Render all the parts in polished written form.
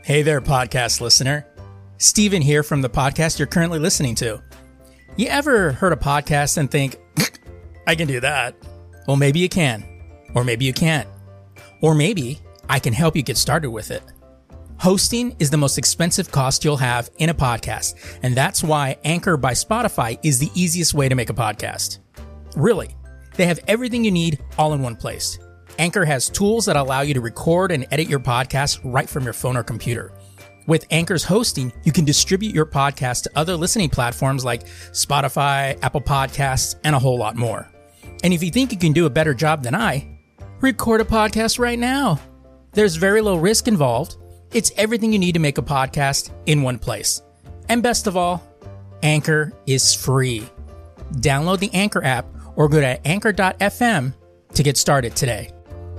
Hey there, podcast listener. Steven here from the podcast you're currently listening to. You ever heard a podcast and think, I can do that? Well, maybe you can. Or maybe you can't. Or maybe I can help you get started with it. Hosting is the most expensive cost you'll have in a podcast, and that's why Anchor by Spotify is the easiest way to make a podcast. Really, they have everything you need all in one place. Anchor has tools that allow you to record and edit your podcast right from your phone or computer. With Anchor's hosting, you can distribute your podcast to other listening platforms like Spotify, Apple Podcasts, and a whole lot more. And if you think you can do a better job than I, record a podcast right now. There's very low risk involved. It's everything you need to make a podcast in one place. And best of all, Anchor is free. Download the Anchor app or go to anchor.fm to get started today.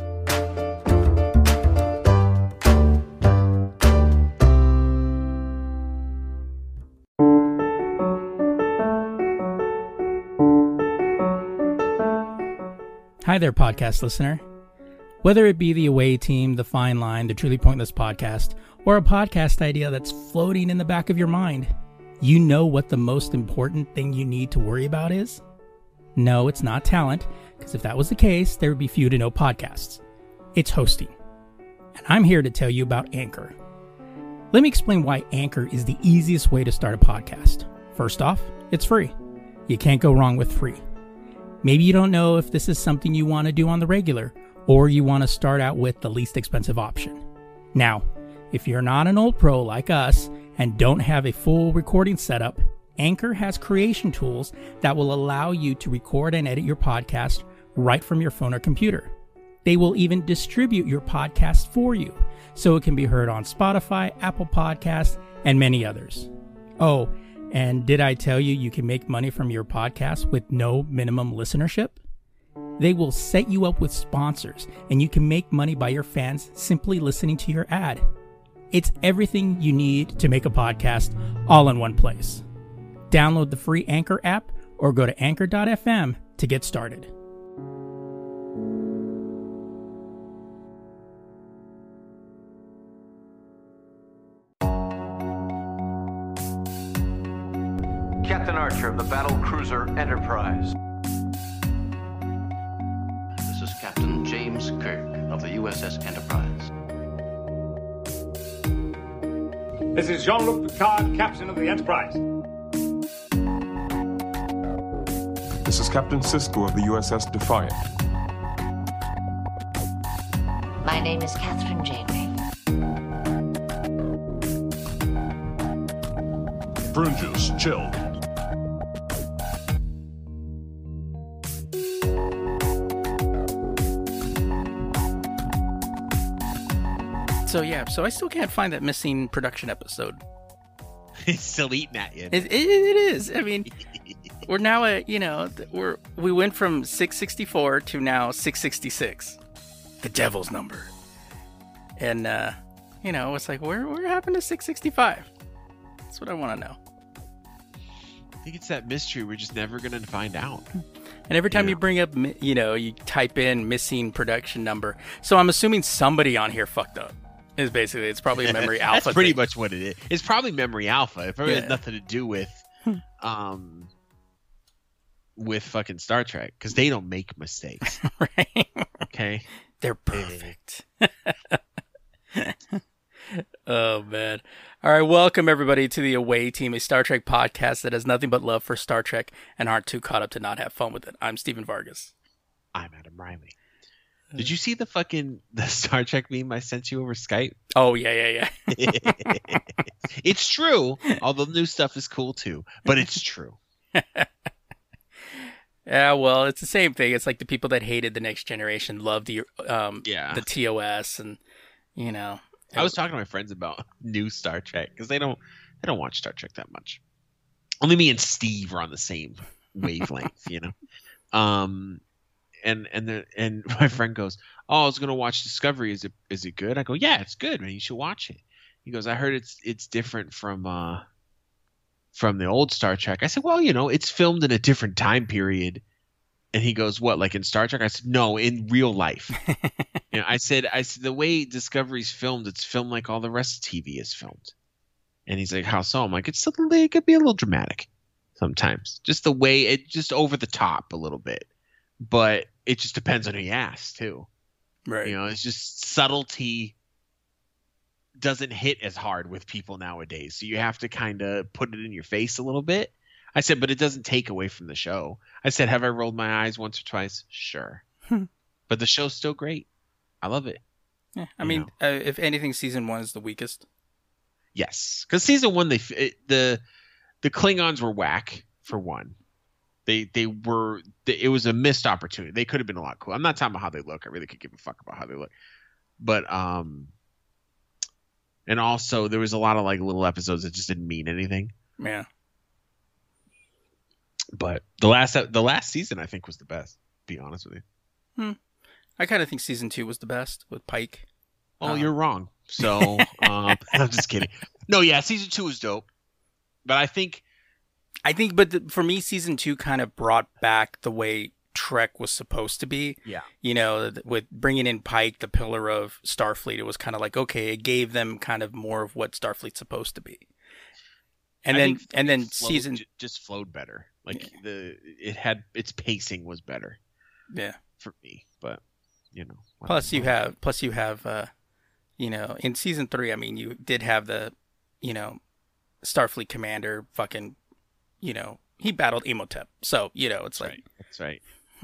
Hi there, podcast listener. Whether it be the away team, the fine line, the truly pointless podcast, or a podcast idea that's floating in the back of your mind, you know what the most important thing you need to worry about is? No, it's not talent, because if that was the case, there would be few to no podcasts. It's hosting. And I'm here to tell you about Anchor. Let me explain why Anchor is the easiest way to start a podcast. First off, it's free. You can't go wrong with free. Maybe you don't know if this is something you want to do on the regular, or you want to start out with the least expensive option. Now, if you're not an old pro like us and don't have a full recording setup, Anchor has creation tools that will allow you to record and edit your podcast right from your phone or computer. They will even distribute your podcast for you, so it can be heard on Spotify, Apple Podcasts, and many others. Oh, and did I tell you you can make money from your podcast with no minimum listenership? They will set you up with sponsors, and you can make money by your fans simply listening to your ad. It's everything you need to make a podcast all in one place. Download the free Anchor app or go to anchor.fm to get started. Captain Archer of the battle cruiser Enterprise. This is Captain James Kirk of the USS Enterprise. This is Jean-Luc Picard, Captain of the Enterprise. This is Captain Sisko of the USS Defiant. My name is Catherine Janeway. Prune juice, chilled. So I still can't find that missing production episode. It's still eating at you. It is. I mean, we're now at, we went from 664 to now 666. The devil's number. And, it's like, where happened to 665? That's what I want to know. I think it's that mystery we're just never going to find out. And every time you bring up, you type in missing production number. So I'm assuming somebody on here fucked up. It's probably a Memory Alpha. That's pretty thing. much what it is. It's probably Memory Alpha. It probably has nothing to do with fucking Star Trek, because they don't make mistakes. Right? Okay? They're perfect. Oh, man. All right, welcome everybody to the Away Team, a Star Trek podcast that has nothing but love for Star Trek and aren't too caught up to not have fun with it. I'm Steven Vargas. I'm Adam Riley. Did you see the Star Trek meme I sent you over Skype? Oh, yeah. It's true. All the new stuff is cool too, but it's true. Yeah, well, it's the same thing. It's like the people that hated The Next Generation loved the TOS, and I was talking to my friends about new Star Trek because they don't watch Star Trek that much. Only me and Steve are on the same wavelength, And my friend goes, "Oh, I was gonna watch Discovery. Is it good?" I go, "Yeah, it's good, man. You should watch it." He goes, "I heard it's different from the old Star Trek." I said, "Well, it's filmed in a different time period." And he goes, "What, like in Star Trek?" I said, "No, in real life." I said the way Discovery's filmed, it's filmed like all the rest of TV is filmed. And he's like, how so? I'm like, it could be a little dramatic sometimes. Just the way it just over the top a little bit. But it just depends on who you ask too. Right. It's just subtlety doesn't hit as hard with people nowadays. So you have to kind of put it in your face a little bit. I said, but it doesn't take away from the show. I said, have I rolled my eyes once or twice? Sure. But the show's still great. I love it. Yeah, I mean, if anything, season 1 is the weakest. Yes, because season 1, the Klingons were whack for one. It was a missed opportunity. They could have been a lot cooler. I'm not talking about how they look. I really could give a fuck about how they look. But and also there was a lot of like little episodes that just didn't mean anything. Yeah. But the last season I think was the best. To be honest with you. I kind of think season 2 was the best with Pike. Oh, you're wrong. So I'm just kidding. No, yeah, season 2 was dope. But I think, for me, season 2 kind of brought back the way Trek was supposed to be. Yeah. With bringing in Pike, the pillar of Starfleet, it was kind of like, okay, it gave them kind of more of what Starfleet's supposed to be. And then season just flowed better. Like its pacing was better. Yeah. For me, but Plus you have in season 3, I mean, you did have the, Starfleet commander fucking, he battled Imhotep. So, it's like, that's right.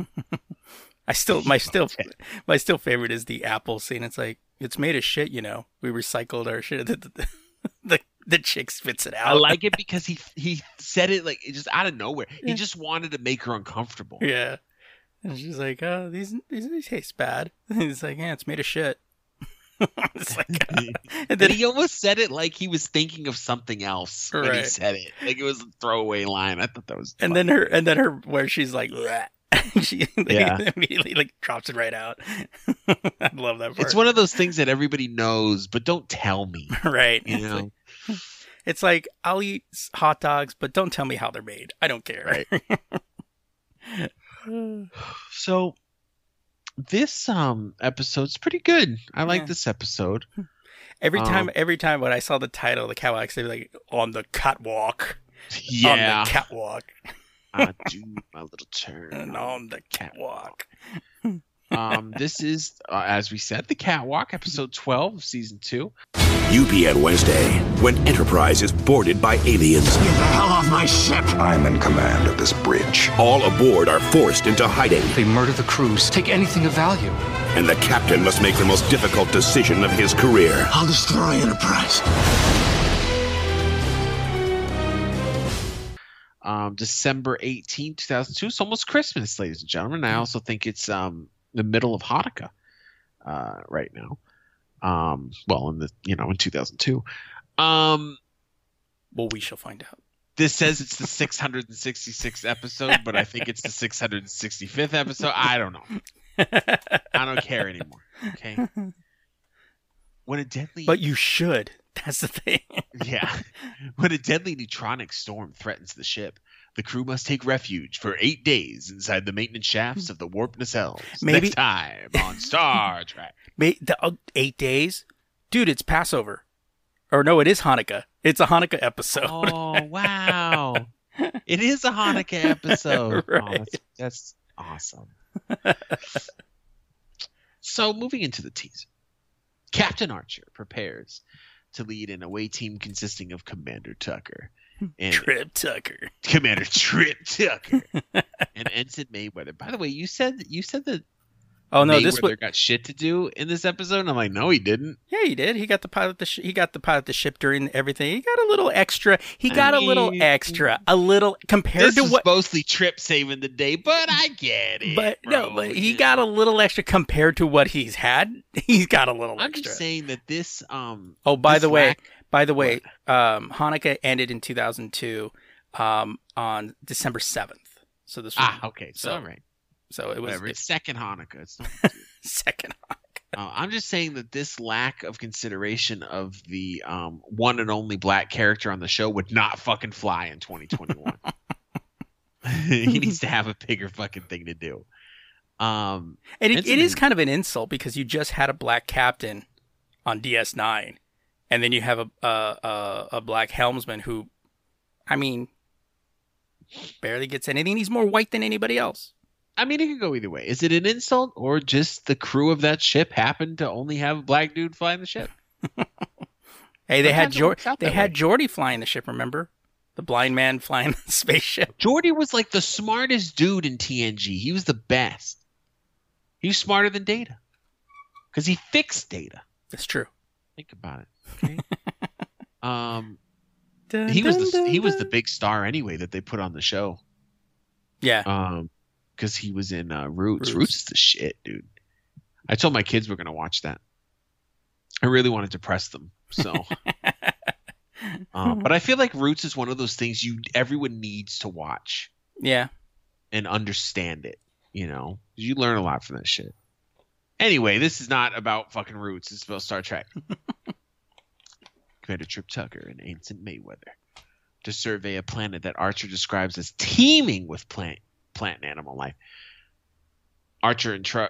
my still favorite is the apple scene. It's like, it's made of shit, we recycled our shit. The chick spits it out. I like it because he said it like just out of nowhere. He just wanted to make her uncomfortable. Yeah. And she's like, oh, these taste bad. And he's like, yeah, it's made of shit. It's like, and then he almost said it like he was thinking of something else when he said it. Like it was a throwaway line. I thought that was funny. And then her where she's like, she immediately like drops it right out. I love that part. It's one of those things that everybody knows, but don't tell me. Right. It's like, I'll eat hot dogs, but don't tell me how they're made. I don't care. Right. So this episode's pretty good. I like this episode. Every time when I saw the title, the catwalk, they'd be like, on the catwalk. Yeah. On the catwalk. I do my little turn on the catwalk. This is, as we said, the Catwalk, episode 12 of season 2. UPN Wednesday, when Enterprise is boarded by aliens. Get the hell off my ship! I'm in command of this bridge. All aboard are forced into hiding. They murder the crews, take anything of value. And the captain must make the most difficult decision of his career. I'll destroy Enterprise. December 18, 2002. It's almost Christmas, ladies and gentlemen. I also think it's the middle of Hanukkah right now. In 2002. Well, we shall find out. This says it's the 666th episode, but I think it's the 665th episode. I don't know. I don't care anymore. Okay. But you should. That's the thing. Yeah. When a deadly neutronic storm threatens the ship, the crew must take refuge for 8 days inside the maintenance shafts of the warp nacelles. Next time on Star Trek. 8 days? Dude, it's Passover. Or no, it is Hanukkah. It's a Hanukkah episode. Oh, wow. It is a Hanukkah episode. Right. Oh, that's awesome. So, moving into the teaser. Captain Archer prepares to lead an away team consisting of Commander Tucker. And Trip Tucker. Commander Trip Tucker. And Ensign Mayweather. By the way, you said that Mayweather got shit to do in this episode. And I'm like, no, he didn't. Yeah, he did. He got to pilot the ship during everything. He got a little extra. A little compared to what mostly Trip saving the day, but I get it. But he got a little extra compared to what he's had. He's got a little extra. I'm just saying that this By the way, Hanukkah ended in 2002 on December 7th. So this was okay. So all right. So it was It's second Hanukkah. It's not second Hanukkah. I'm just saying that this lack of consideration of the one and only black character on the show would not fucking fly in 2021. He needs to have a bigger fucking thing to do. And it is kind of an insult because you just had a black captain on DS9, and then you have a black helmsman who, I mean, barely gets anything. He's more white than anybody else. I mean, it could go either way. Is it an insult, or just the crew of that ship happened to only have a black dude flying the ship? Hey, they had Geordi flying the ship, remember? The blind man flying the spaceship. Geordi was like the smartest dude in TNG. He was the best. He was smarter than Data. Because he fixed Data. That's true. Think about it. Okay? He was the big star anyway that they put on the show. Yeah. Because he was in Roots. Roots is the shit, dude. I told my kids we're going to watch that. I really wanted to press them. So, but I feel like Roots is one of those things everyone needs to watch. Yeah. And understand it. You know, you learn a lot from that shit. Anyway, this is not about fucking Roots. It's about Star Trek. Commander Trip Tucker and Ensign Mayweather to survey a planet that Archer describes as teeming with plant and animal life. Archer and Tucker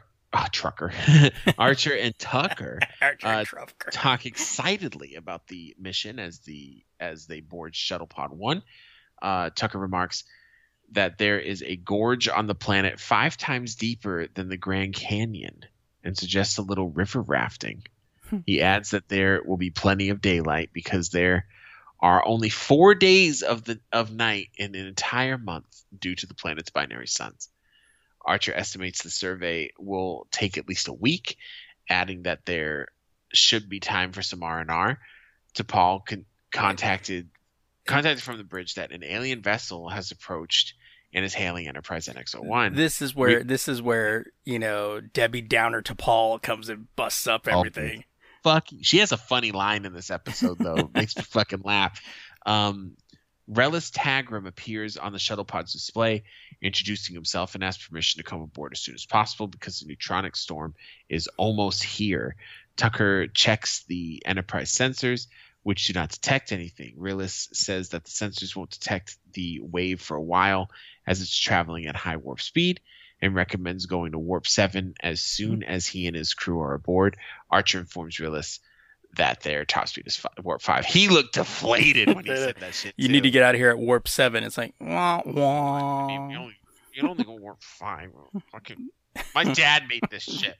talk excitedly about the mission as they board Shuttle Pod 1. Tucker remarks that there is a gorge on the planet 5 times deeper than the Grand Canyon and suggests a little river rafting. He adds that there will be plenty of daylight because there are only 4 days of night in an entire month due to the planet's binary suns. Archer estimates the survey will take at least a week, adding that there should be time for some R&R. T'Pol contacted from the bridge that an alien vessel has approached and is hailing Enterprise NX-01. This is where Debbie Downer T'Pol comes and busts up everything. She has a funny line in this episode though. Makes me fucking laugh. Relis Tagram appears on the shuttle pod's display, introducing himself and asks permission to come aboard as soon as possible because the neutronic storm is almost here. Tucker checks the Enterprise sensors, which do not detect anything. Relis says that the sensors won't detect the wave for a while as it's traveling at high warp speed, and recommends going to warp 7 as soon as he and his crew are aboard. Archer informs Relis that their top speed is warp 5. He looked deflated when he said that shit. You need to get out of here at warp 7. It's like, wah, wah. You don't only go warp 5. Fucking, my dad made this shit.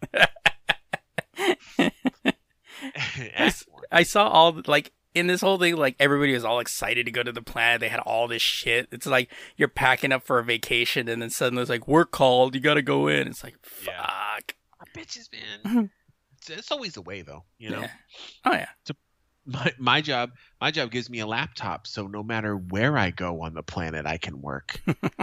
I saw all in this whole thing, everybody was all excited to go to the planet. They had all this shit. It's like you're packing up for a vacation, and then suddenly it's like, we're called. You got to go in. It's like, fuck. Yeah. Bitches, man. It's always the way, though. You know. Yeah. Oh yeah. So my job gives me a laptop, so no matter where I go on the planet, I can work.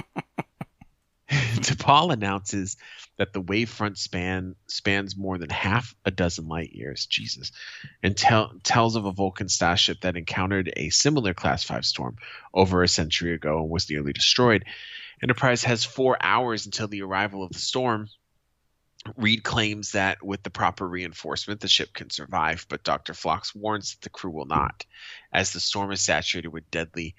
T'Pol announces that the wavefront spans more than half a dozen light years. Jesus. And tells of a Vulcan starship that encountered a similar Class 5 storm over a century ago and was nearly destroyed. Enterprise has 4 hours until the arrival of the storm. Reed claims that with the proper reinforcement, the ship can survive, but Dr. Phlox warns that the crew will not, as the storm is saturated with deadly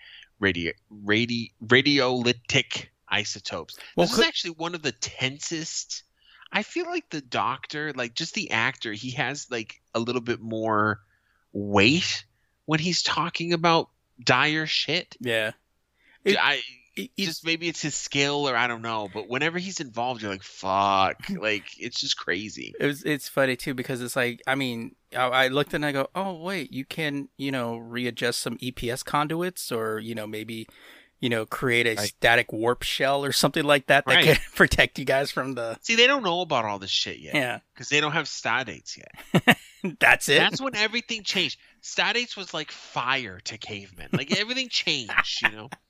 radiolytic isotopes. This is actually one of the tensest. I feel like the Doctor, just the actor, he has a little bit more weight when he's talking about dire shit. Yeah. Just maybe it's his skill or I don't know, but whenever he's involved, you're like, fuck, it's just crazy. It's funny too because it's like, I mean, I looked and I go, oh wait, you can readjust some EPS conduits or maybe create a static warp shell or something like that can protect you guys from the. See, they don't know about all this shit yet. Yeah, because they don't have star dates yet. That's it. That's when everything changed. Stardate was like fire to cavemen. Everything changed,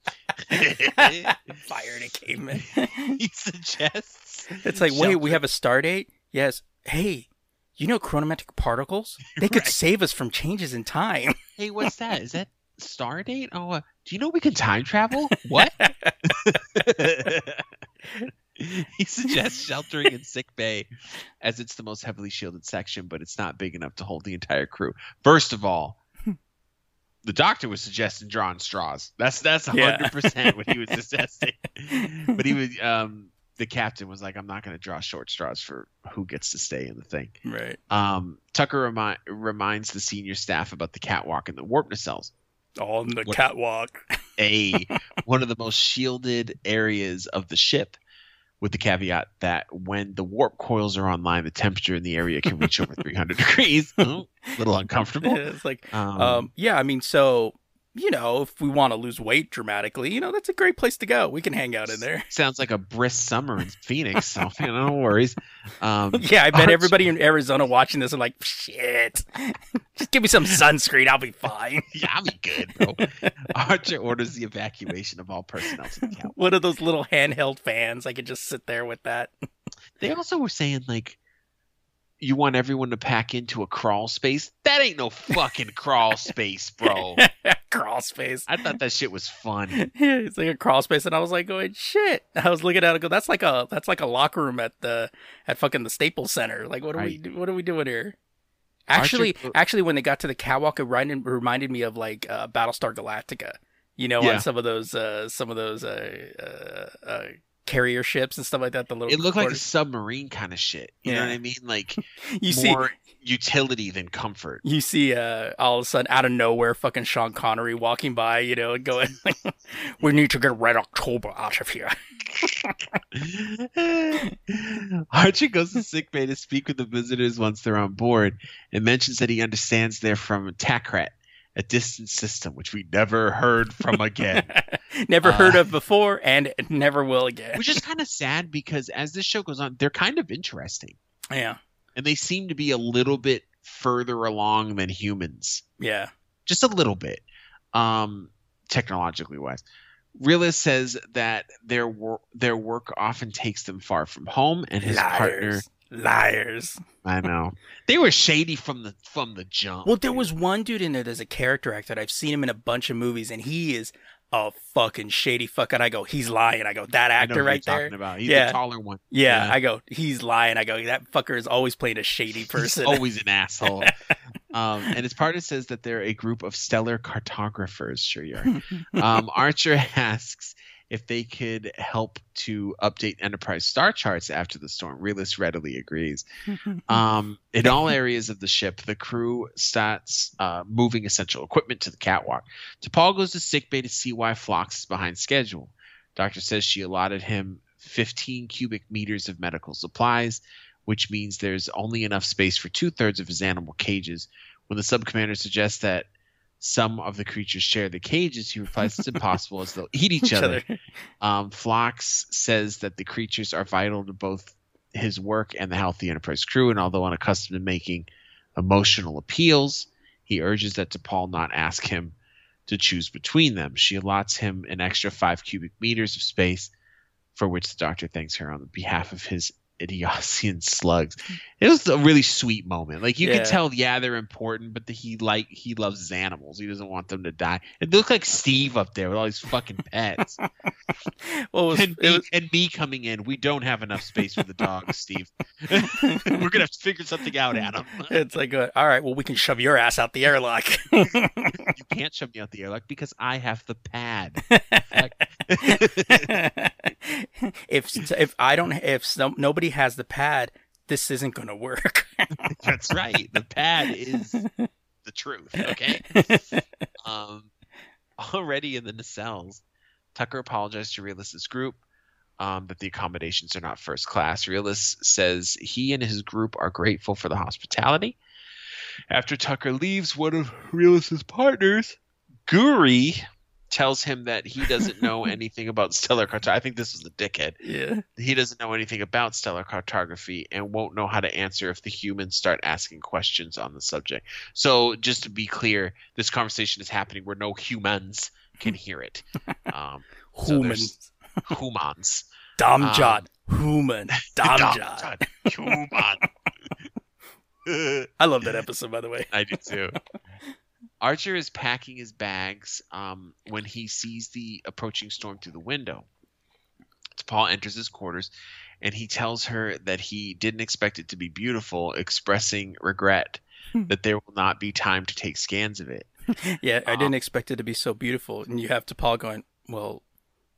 Fire to cavemen. He suggests. It's like, wait, we have a stardate? Yes. Hey, chronometric particles? They could save us from changes in time. Hey, what's that? Is that stardate? Oh, do you know we can time travel? What? He suggests sheltering in sick bay as it's the most heavily shielded section, but it's not big enough to hold the entire crew. First of all, the Doctor was suggesting drawing straws. That's 100% what he was suggesting. But he was the captain was like, I'm not going to draw short straws for who gets to stay in the thing. Right. Tucker reminds the senior staff about the catwalk and the warp nacelles. On the catwalk. One of the most shielded areas of the ship, with the caveat that when the warp coils are online, the temperature in the area can reach over 300 degrees. A little uncomfortable. It's like, yeah, I mean, so, you know, if we want to lose weight dramatically, you know, that's a great place to go. We can hang out in there. Sounds like a brisk summer in Phoenix, so no worries. Yeah, I bet everybody in Arizona watching this are like, shit, just give me some sunscreen, I'll be fine. Yeah, I'll be good, bro. Archer orders the evacuation of all personnel to the catwalk. One of those little handheld fans. I could just sit there with that. They also were saying, like, you want everyone to pack into a crawl space? That ain't no fucking crawl space, bro. Crawl space. I thought that shit was fun. Yeah, it's like a crawl space, and I was like, going, shit. I was looking at it, go, that's like a locker room at fucking the Staples Center. Like, what are we doing here? Actually, when they got to the catwalk, it reminded me of like Battlestar Galactica. You know, on some of those carrier ships and stuff like that. It looked like a submarine kind of shit. You know what I mean? Like more utility than comfort. You see, all of a sudden, out of nowhere, fucking Sean Connery walking by, you know, and going, "We need to get Red October out of here." Archer goes to sickbay to speak with the visitors once they're on board, and mentions that he understands they're from Takrat, a distant system which we never heard from again. Never heard of before and never will again. Which is kind of sad because as this show goes on, they're kind of interesting. Yeah. And they seem to be a little bit further along than humans. Yeah. Just a little bit. Technologically wise. Realist says that their work often takes them far from home, and his partner... Liars. I know. They were shady from the jump. Well, there was one dude in there that's a character actor. I've seen him in a bunch of movies, and he is a fucking shady fucking. I go, he's lying. I go, that actor right there. Talking about. He's the taller one. Yeah, I go, he's lying. I go, that fucker is always playing a shady person. He's always an asshole. And his partner says that they're a group of stellar cartographers. Sure you are. Archer asks if they could help to update Enterprise star charts after the storm. Realist readily agrees. In all areas of the ship, the crew starts moving essential equipment to the catwalk. T'Pol goes to sickbay to see why Phlox is behind schedule. Doctor says she allotted him 15 cubic meters of medical supplies, which means there's only enough space for 2/3 of his animal cages. When the sub-commander suggests that some of the creatures share the cages, he replies it's impossible as they'll eat each other. Phlox says that the creatures are vital to both his work and the health of the Enterprise crew, and although unaccustomed to making emotional appeals, he urges that T'Pol not ask him to choose between them. She allots him an extra 5 cubic meters of space, for which the Doctor thanks her on behalf of his Idiosian slugs. It was a really sweet moment. Like you can tell, they're important, but he loves his animals. He doesn't want them to die. It looked like Steve up there with all these fucking pets. And me coming in. We don't have enough space for the dogs, Steve. We're gonna have to figure something out, Adam. It's like, all right, well, we can shove your ass out the airlock. You can't shove me out the airlock because I have the pad. If nobody has the pad, this isn't going to work. That's right. The pad is the truth. Okay. Already in the nacelles, Tucker apologized to Realist's group that the accommodations are not first class. Realist says he and his group are grateful for the hospitality. After Tucker leaves, one of Realist's partners, Guri, tells him that he doesn't know anything about stellar cartography. I think this was the dickhead. Yeah. He doesn't know anything about stellar cartography and won't know how to answer if the humans start asking questions on the subject. So just to be clear, this conversation is happening where no humans can hear it. Humans. Humans. Damjad. Human. Damjad. Human. I love that episode, by the way. I do too. Archer is packing his bags when he sees the approaching storm through the window. T'Pol enters his quarters, and he tells her that he didn't expect it to be beautiful, expressing regret that there will not be time to take scans of it. Yeah, I didn't expect it to be so beautiful. And you have T'Pol going, well,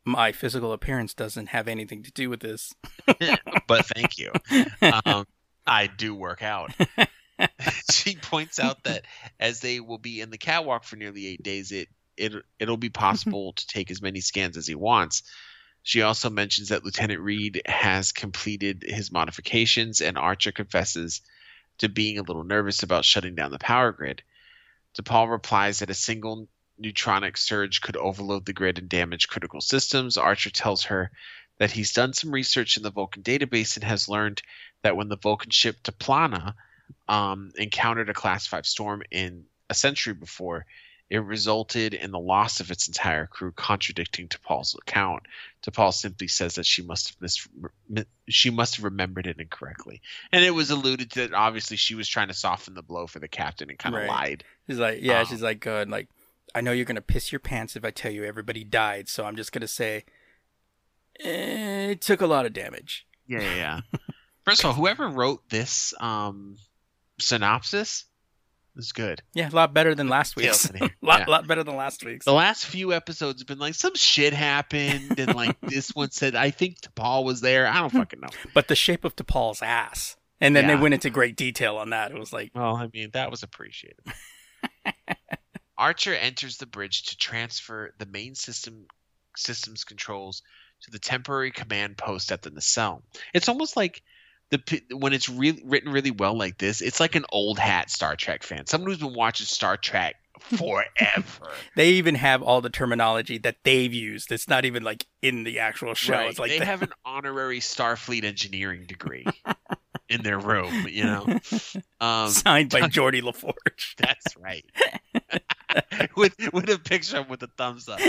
my physical appearance doesn't have anything to do with this. But thank you. I do work out. She points out that as they will be in the catwalk for nearly 8 days, it'll be possible to take as many scans as he wants. She also mentions that Lieutenant Reed has completed his modifications, and Archer confesses to being a little nervous about shutting down the power grid. T'Pol replies that a single neutronic surge could overload the grid and damage critical systems. Archer tells her that he's done some research in the Vulcan database and has learned that when the Vulcan ship T'Plana encountered a Class 5 storm in a century before, it resulted in the loss of its entire crew, contradicting T'Pol's account. T'Pol simply says that she must have remembered it incorrectly, and it was alluded to that obviously she was trying to soften the blow for the captain and kind of lied. She's like, she's like, good. Like, I know you're gonna piss your pants if I tell you everybody died, so I'm just gonna say it took a lot of damage. Yeah. First of all, whoever wrote this synopsis was good. Yeah, a lot better than last week's. lot better than last week's. The last few episodes have been like some shit happened, and like this one said, I think T'Pol was there. I don't fucking know. But the shape of T'Pol's ass, and then they went into great detail on that. It was like, well, I mean, that was appreciated. Archer enters the bridge to transfer the main systems controls to the temporary command post at the nacelle. It's almost like when it's written really well like this, it's like an old hat Star Trek fan, someone who's been watching Star Trek forever. They even have all the terminology that they've used. It's not even like in the actual show. Right. It's like they have an honorary Starfleet engineering degree in their room, you know. Signed by Geordi LaForge. That's right. with a picture of him with a thumbs up.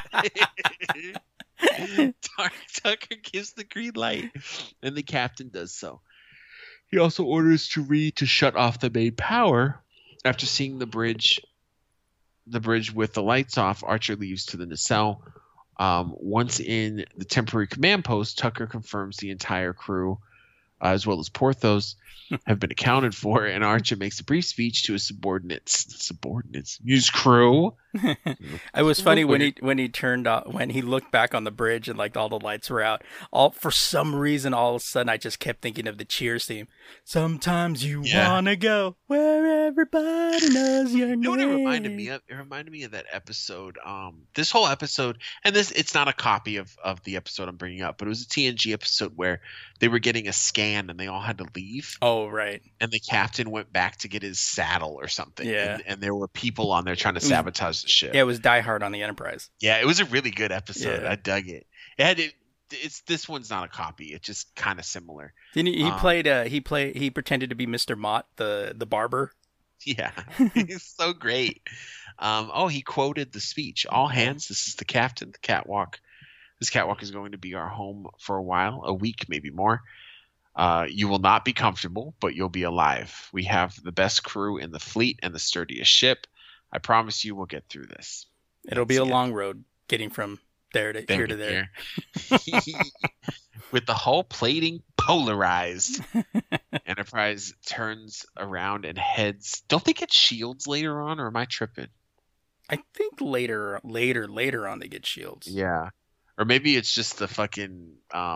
Tucker gives the green light, and the captain does so. He also orders Reed to shut off the main power. After seeing the bridge with the lights off, Archer leaves to the nacelle. Once in the temporary command post, Tucker confirms the entire crew, as well as Porthos, have been accounted for, and Archer makes a brief speech to his subordinates, his crew. It was funny when he looked back on the bridge and like all the lights were out. For some reason, all of a sudden, I just kept thinking of the Cheers theme. Sometimes you wanna go where everybody knows your name. You know what it reminded me of? It reminded me of that episode. This whole episode, and it's not a copy of the episode I'm bringing up, but it was a TNG episode where they were getting a scan and they all had to leave. Oh, right. And the captain went back to get his saddle or something. Yeah. And there were people on there trying to sabotage the ship. Yeah, it was Die Hard on the Enterprise. Yeah, it was a really good episode. Yeah. I dug it. This one's not a copy. It's just kind of similar. Didn't he he pretended to be Mr. Mott, the barber. Yeah. He's so great. He quoted the speech. All hands, this is the captain, the catwalk. This catwalk is going to be our home for a while, a week, maybe more. You will not be comfortable, but you'll be alive. We have the best crew in the fleet and the sturdiest ship. I promise you we'll get through this. It'll be a long road getting from here to there. With the hull plating polarized, Enterprise turns around and heads. Don't they get shields later on, or am I tripping? I think later on they get shields. Yeah. Or maybe it's just the fucking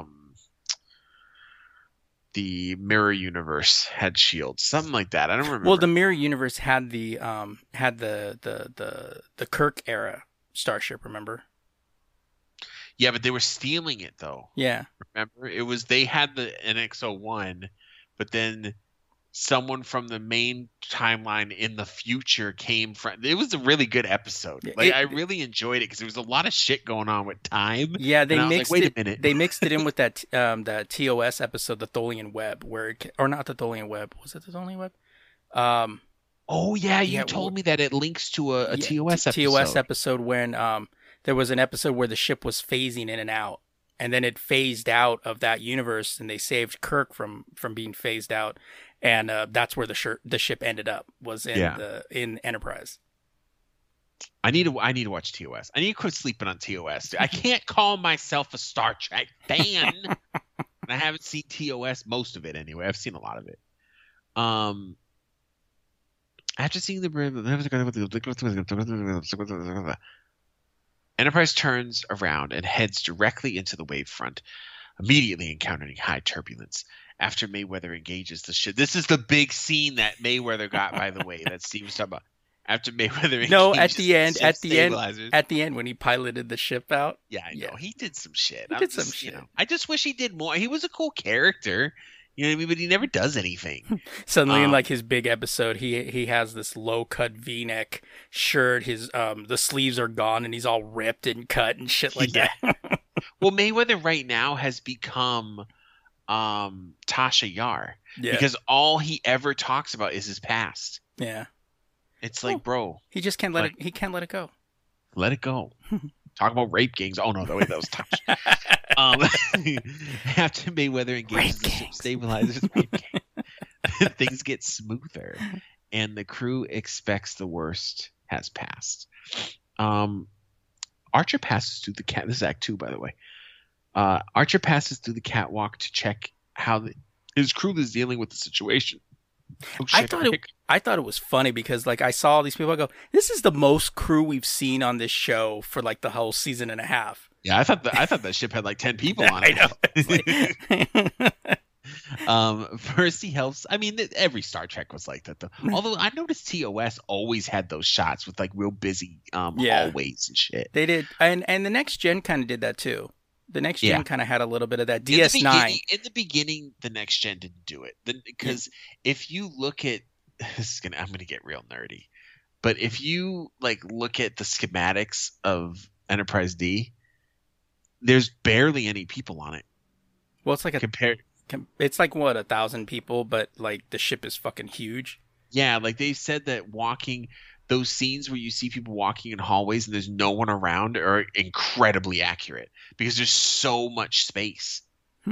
the Mirror Universe had shields, something like that. I don't remember. Well, the Mirror Universe had the Kirk era starship. Remember? Yeah, but they were stealing it though. Yeah. Remember, they had the NX-01, but then someone from the main timeline in the future came from. It was a really good episode. I really enjoyed it because there was a lot of shit going on with time. Yeah, they mixed wait a minute. They mixed it in with that TOS episode, the Tholian Web, or not the Tholian Web. Was it the Tholian Web? Oh yeah, you told me that it links to a TOS episode. TOS episode when there was an episode where the ship was phasing in and out, and then it phased out of that universe, and they saved Kirk from being phased out. And that's where the ship ended up, was in Enterprise. I need to watch TOS. I need to quit sleeping on TOS. I can't call myself a Star Trek fan. And I haven't seen TOS, most of it anyway. I've seen a lot of it. After seeing the Enterprise turns around and heads directly into the wave front, immediately encountering high turbulence. After Mayweather engages the ship. This is the big scene that Mayweather got, by the way, that Steve was talking about. After Mayweather No, engages at the end when he piloted the ship out. Yeah, I know. He did some shit. He did some shit. I just wish he did more. He was a cool character. You know what I mean? But he never does anything. Suddenly, in like his big episode, he has this low cut V-neck shirt. His the sleeves are gone and he's all ripped and cut and shit like that. Well, Mayweather right now has become Tasha Yar because all he ever talks about is his past. Yeah, it's like, bro, he just can't let it. He can't let it go. Let it go. Talk about rape gangs. Oh no, that was Tasha. After Mayweather engages the ship stabilizers, things get smoother, and the crew expects the worst has passed. Archer passes through the cat. This is Act 2, by the way. Archer passes through the catwalk to check how his crew is dealing with the situation. Oh, shit, I thought it was funny because like I saw all these people. I go, this is the most crew we've seen on this show for like the whole season and a half. Yeah, I thought that ship had like 10 people on it. First he helps. I mean, every Star Trek was like that though. Although I noticed TOS always had those shots with like real busy hallways and shit. They did, and the Next Gen kind of did that too. The Next Gen kind of had a little bit of that. DS9. In the beginning, the Next Gen didn't do it because if you look at I'm gonna get real nerdy, but if you like look at the schematics of Enterprise D, there's barely any people on it. Well, it's like it's like what 1,000 people, but like the ship is fucking huge. Yeah, like they said that those scenes where you see people walking in hallways and there's no one around are incredibly accurate because there's so much space.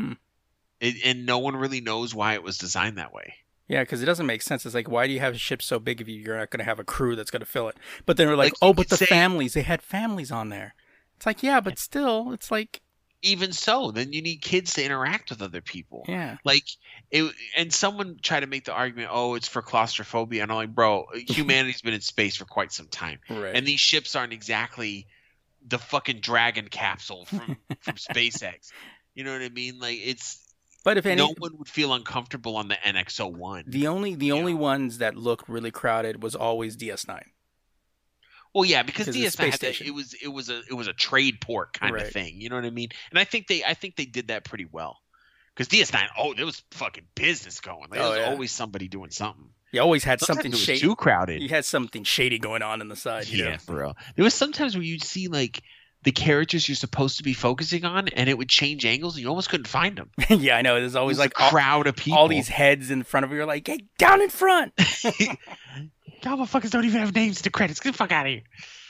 And no one really knows why it was designed that way. Yeah, because it doesn't make sense. It's like, why do you have a ship so big if you're not going to have a crew that's going to fill it? But then we're like but the families, they had families on there. It's like, yeah, but still, it's like... Even so, then you need kids to interact with other people. Yeah. Like, and someone tried to make the argument, it's for claustrophobia. And I'm like, bro, humanity's been in space for quite some time. Right. And these ships aren't exactly the fucking Dragon capsule from SpaceX. You know what I mean? Like, but if no one would feel uncomfortable on the NX-01. The only ones that looked really crowded was always DS9. Well, yeah, because DS9 had it was a trade port kind of thing. You know what I mean? And I think they did that pretty well. Because DS9, there was fucking business going. Like, there was always somebody doing something. You always had something shady. Too crowded. You had something shady going on the side. Yeah, for real. There was sometimes where you'd see like the characters you're supposed to be focusing on, and it would change angles, and you almost couldn't find them. Yeah, I know. There's always like a crowd of people, all these heads in front of you. You're like, hey, down in front. Y'all motherfuckers don't even have names in the credits. Get the fuck out of here.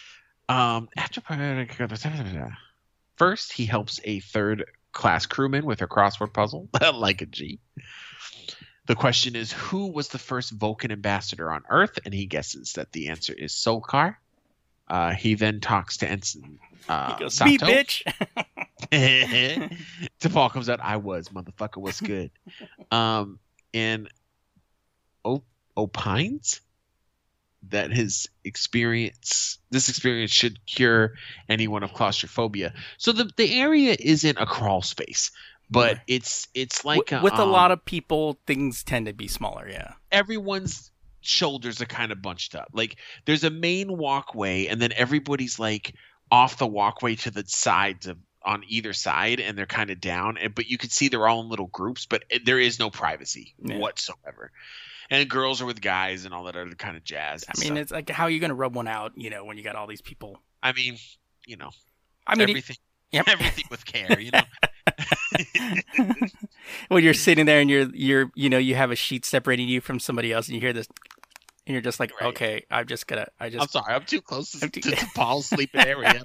First, he helps a third-class crewman with her crossword puzzle, like a G. The question is, who was the first Vulcan ambassador on Earth? And he guesses that the answer is Solkar. He then talks to Ensign he goes, Sato. "Me, bitch." T'Pol comes out, "I was, motherfucker, what's good?" And opines that this experience should cure anyone of claustrophobia. So the area isn't a crawl space, but it's like with a lot of people, things tend to be smaller. Yeah, everyone's shoulders are kind of bunched up. Like there's a main walkway, and then everybody's like off the walkway to the sides on either side, and they're kind of down. But you can see they're all in little groups, but there is no privacy whatsoever. And girls are with guys and all that other kind of jazz. I mean, it's like, how are you going to rub one out, when you got all these people? I mean, everything, everything with care, When you're sitting there and you have a sheet separating you from somebody else, and you hear this, and you're just like, okay, I'm sorry, I'm too close to Paul's sleeping area.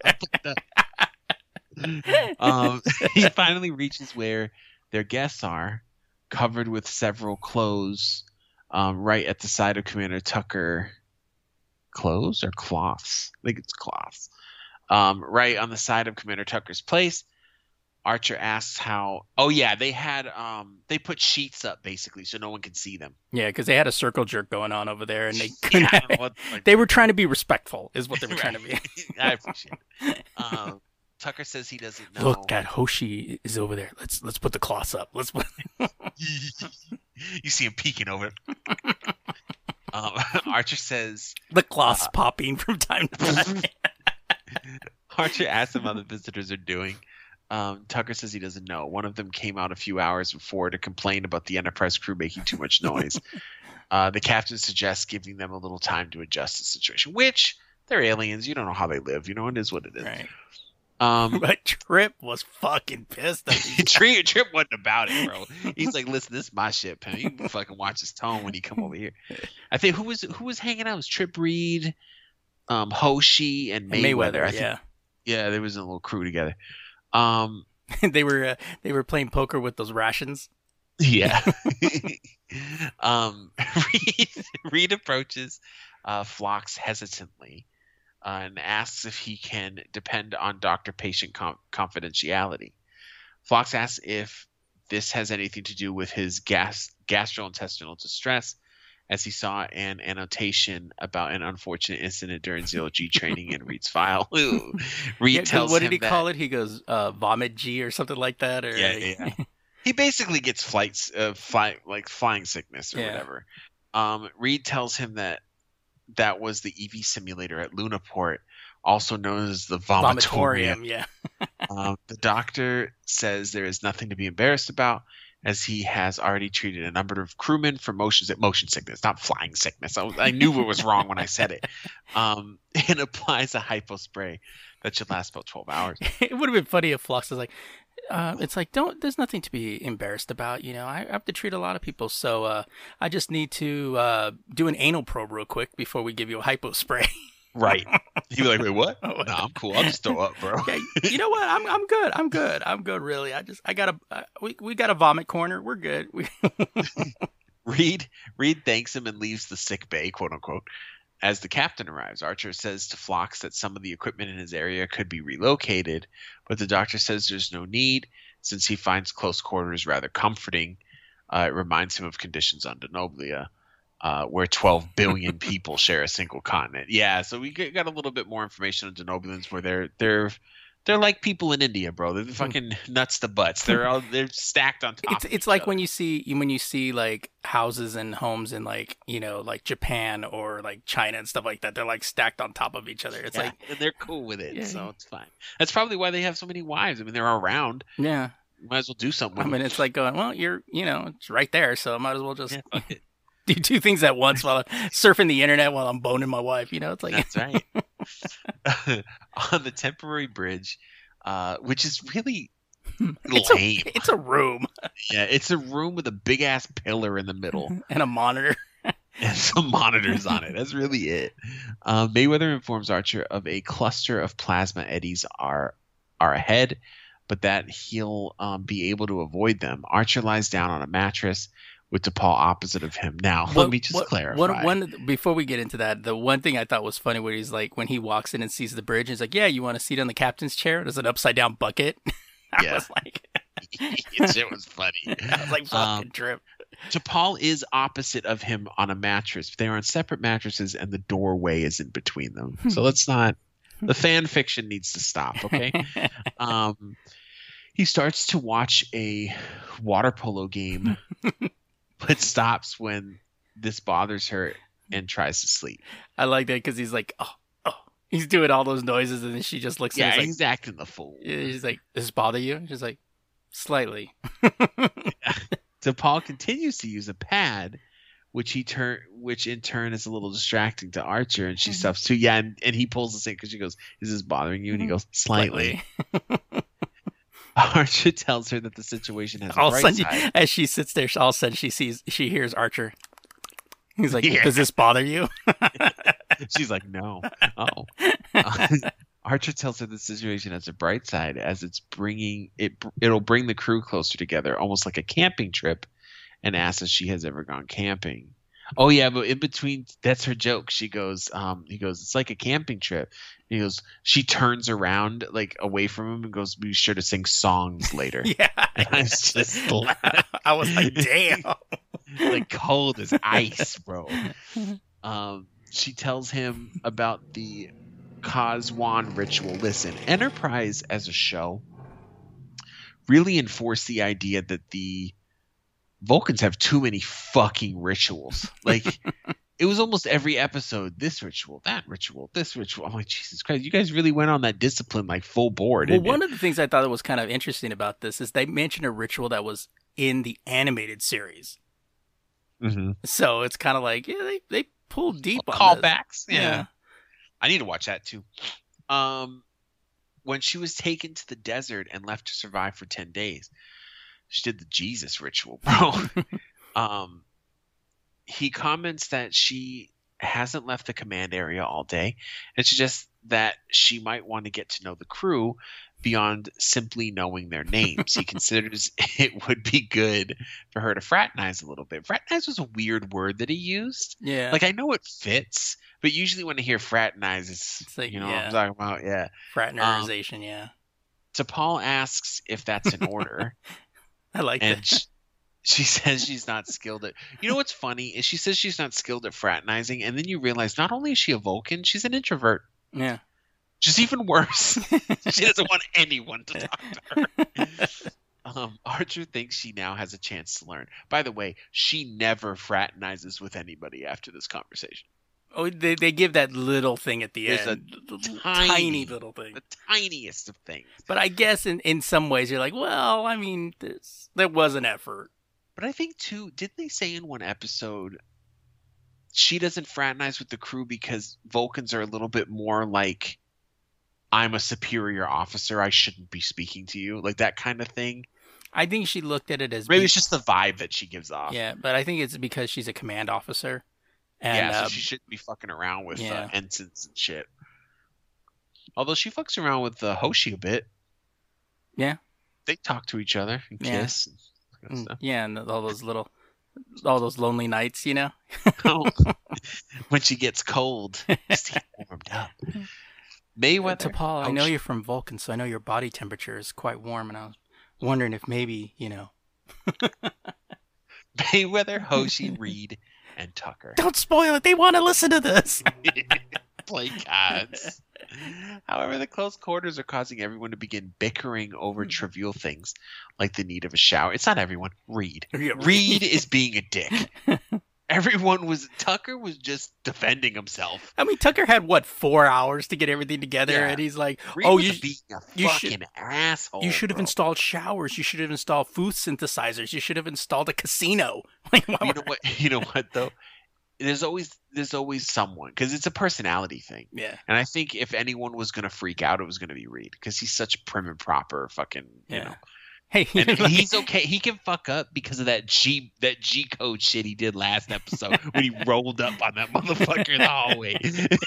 He finally reaches where their guests are, covered with several clothes. Right at the side of Commander Tucker. Clothes or cloths? I think it's cloths. Right on the side of Commander Tucker's place. Archer asks how. Oh yeah, they had they put sheets up basically so no one could see them. Yeah, because they had a circle jerk going on over there, and they Yeah, I don't know what, like, they were trying to be respectful, is what they were trying to be. I appreciate it. Tucker says he doesn't know. Look, that Hoshi is over there. Let's put the cloths up. Let's put. You see him peeking over. Archer says The cloths popping from time to time. Archer asks him how the visitors are doing. Tucker says he doesn't know. One of them came out a few hours before to complain about the Enterprise crew making too much noise. The captain suggests giving them a little time to adjust to the situation, which they're aliens. You don't know how they live. You know, it is what it is. Right. But Trip was fucking pissed at these guys. Trip wasn't about it, bro. He's like, listen, this is my shit, pal. You can fucking watch his tone when he come over here. I think who was hanging out? It was Trip Reed, Hoshi, and Mayweather. I think, yeah, they was in a little crew together. They were playing poker with those rations. Yeah. Reed approaches Phlox hesitantly and asks if he can depend on doctor-patient confidentiality. Phlox asks if this has anything to do with his gastrointestinal distress, as he saw an annotation about an unfortunate incident during ZLG training in Reed's file. Reed tells him what did he call it? He goes vomit G or something like that. Or yeah. He basically gets flying sickness or whatever. Reed tells him that was the EV simulator at Lunaport, also known as the vomitorium. Yeah. The doctor says there is nothing to be embarrassed about, as he has already treated a number of crewmen for motion sickness, not flying sickness. I knew it was wrong when I said it. And applies a hypo spray that should last about 12 hours. It would have been funny if Phlox was like, it's like, there's nothing to be embarrassed about. You know, I have to treat a lot of people. So I just need to do an anal probe real quick before we give you a hypo spray. Right. He'd be like, wait, what? No, I'm cool. I'll just throw up, bro. Okay, you know what? I'm good. Really. We got a vomit corner. We're good. Reed thanks him and leaves the sick bay, quote unquote. As the captain arrives, Archer says to Phlox that some of the equipment in his area could be relocated, but the doctor says there's no need since he finds close quarters rather comforting. It reminds him of conditions on Denoblia, where 12 billion people share a single continent. Yeah, so we got a little bit more information on Denoblians, where they're like people in India, bro. They're fucking nuts to butts. They're stacked on top. It's like when you see like houses and homes in like, you know, like Japan or like China and stuff like that. They're like stacked on top of each other. It's like, and they're cool with it, so it's fine. That's probably why they have so many wives. I mean, they're around. Yeah, you might as well do something. I mean, it's like going, well, it's right there, so I might as well just do two things at once while I'm surfing the internet while I'm boning my wife. You know, it's like that's right. On the temporary bridge, which is really lame. It's a room. Yeah, it's a room with a big ass pillar in the middle and a monitor. And some monitors on it. That's really it. Mayweather informs Archer of a cluster of plasma eddies are ahead, but that he'll be able to avoid them. Archer lies down on a mattress with DePaul opposite of him. Now, let me just clarify. Before we get into that, the one thing I thought was funny where he's like, when he walks in and sees the bridge, he's like, yeah, you want to sit on the captain's chair? There's an upside down bucket. I was like, it was funny. I was like, fucking Trip. DePaul is opposite of him on a mattress. They are on separate mattresses and the doorway is in between them. So let's not, the fan fiction needs to stop. Okay. He starts to watch a water polo game, but stops when this bothers her and tries to sleep. I like that because he's like, oh, he's doing all those noises, and then she just looks at him. Yeah, he's acting the fool. He's like, does this bother you? She's like, slightly. DePaul continues to use a pad, which in turn is a little distracting to Archer, and she stops too. Yeah, and he pulls the thing because she goes, is this bothering you? And he goes, slightly. Archer tells her that the situation has a bright side. As she sits there, all of a sudden she hears Archer. He's like, does this bother you? She's like, no. Oh. Archer tells her the situation has a bright side, as it'll bring the crew closer together, almost like a camping trip, and asks if she has ever gone camping. Oh yeah, but in between, that's her joke. He goes, it's like a camping trip. He goes, she turns around like away from him and goes, be sure to sing songs later. Yeah. And I was just I was like, damn. like cold as ice, bro. She tells him about the Kazwan ritual. Listen, Enterprise as a show really enforced the idea that the Vulcans have too many fucking rituals. Like, it was almost every episode, this ritual, that ritual, this ritual. I'm like, Jesus Christ, you guys really went on that discipline like full board. Well, one of the things I thought that was kind of interesting about this is they mentioned a ritual that was in the animated series. Mm-hmm. So it's kind of like, yeah, they pulled deep on callbacks. This. Yeah. I need to watch that too. When she was taken to the desert and left to survive for 10 days, she did the Jesus ritual, bro. He comments that she hasn't left the command area all day and suggests that she might want to get to know the crew beyond simply knowing their names. He considers it would be good for her to fraternize a little bit. Fraternize was a weird word that he used. Yeah. Like, I know it fits, but usually when I hear fraternize, it's like, you know what I'm talking about? Yeah. Fraternization, yeah. T'Pol asks if that's in order. I like that. She says she's not skilled at... You know what's funny is she says she's not skilled at fraternizing, and then you realize not only is she a Vulcan, she's an introvert. Yeah. Just even worse. She doesn't want anyone to talk to her. Archer thinks she now has a chance to learn. By the way, she never fraternizes with anybody after this conversation. Oh, they give that little thing at the There's end. a tiny little thing. The tiniest of things. But I guess in some ways you're like, well, I mean, there was an effort. But I think, too, didn't they say in one episode she doesn't fraternize with the crew because Vulcans are a little bit more like, I'm a superior officer, I shouldn't be speaking to you, like that kind of thing? I think she looked at it as... Maybe it's just the vibe that she gives off. Yeah, but I think it's because she's a command officer. And, yeah, so she shouldn't be fucking around with ensigns and shit. Although she fucks around with Hoshi a bit. Yeah. They talk to each other and kiss. And stuff. Yeah, and all those lonely nights, you know? When she gets cold, stay warmed up. Mayweather. T'Pol, I know you're from Vulcan, so I know your body temperature is quite warm, and I was wondering if maybe, you know... Mayweather, Hoshi, Reed, and Tucker. Don't spoil it. They want to listen to this. Play cards. However, the close quarters are causing everyone to begin bickering over trivial things, like the need of a shower. It's not everyone. Reed. Reed is being a dick. Tucker was just defending himself. I mean, Tucker had, 4 hours to get everything together, and he's like, Reed was being a fucking asshole. You should have installed showers. You should have installed food synthesizers. You should have installed a casino. You know what, though? There's always someone, because it's a personality thing. Yeah. And I think if anyone was going to freak out, it was going to be Reed, because he's such a prim and proper fucking, you know. Hey, and he's okay. He can fuck up because of that G code shit he did last episode when he rolled up on that motherfucker in the hallway.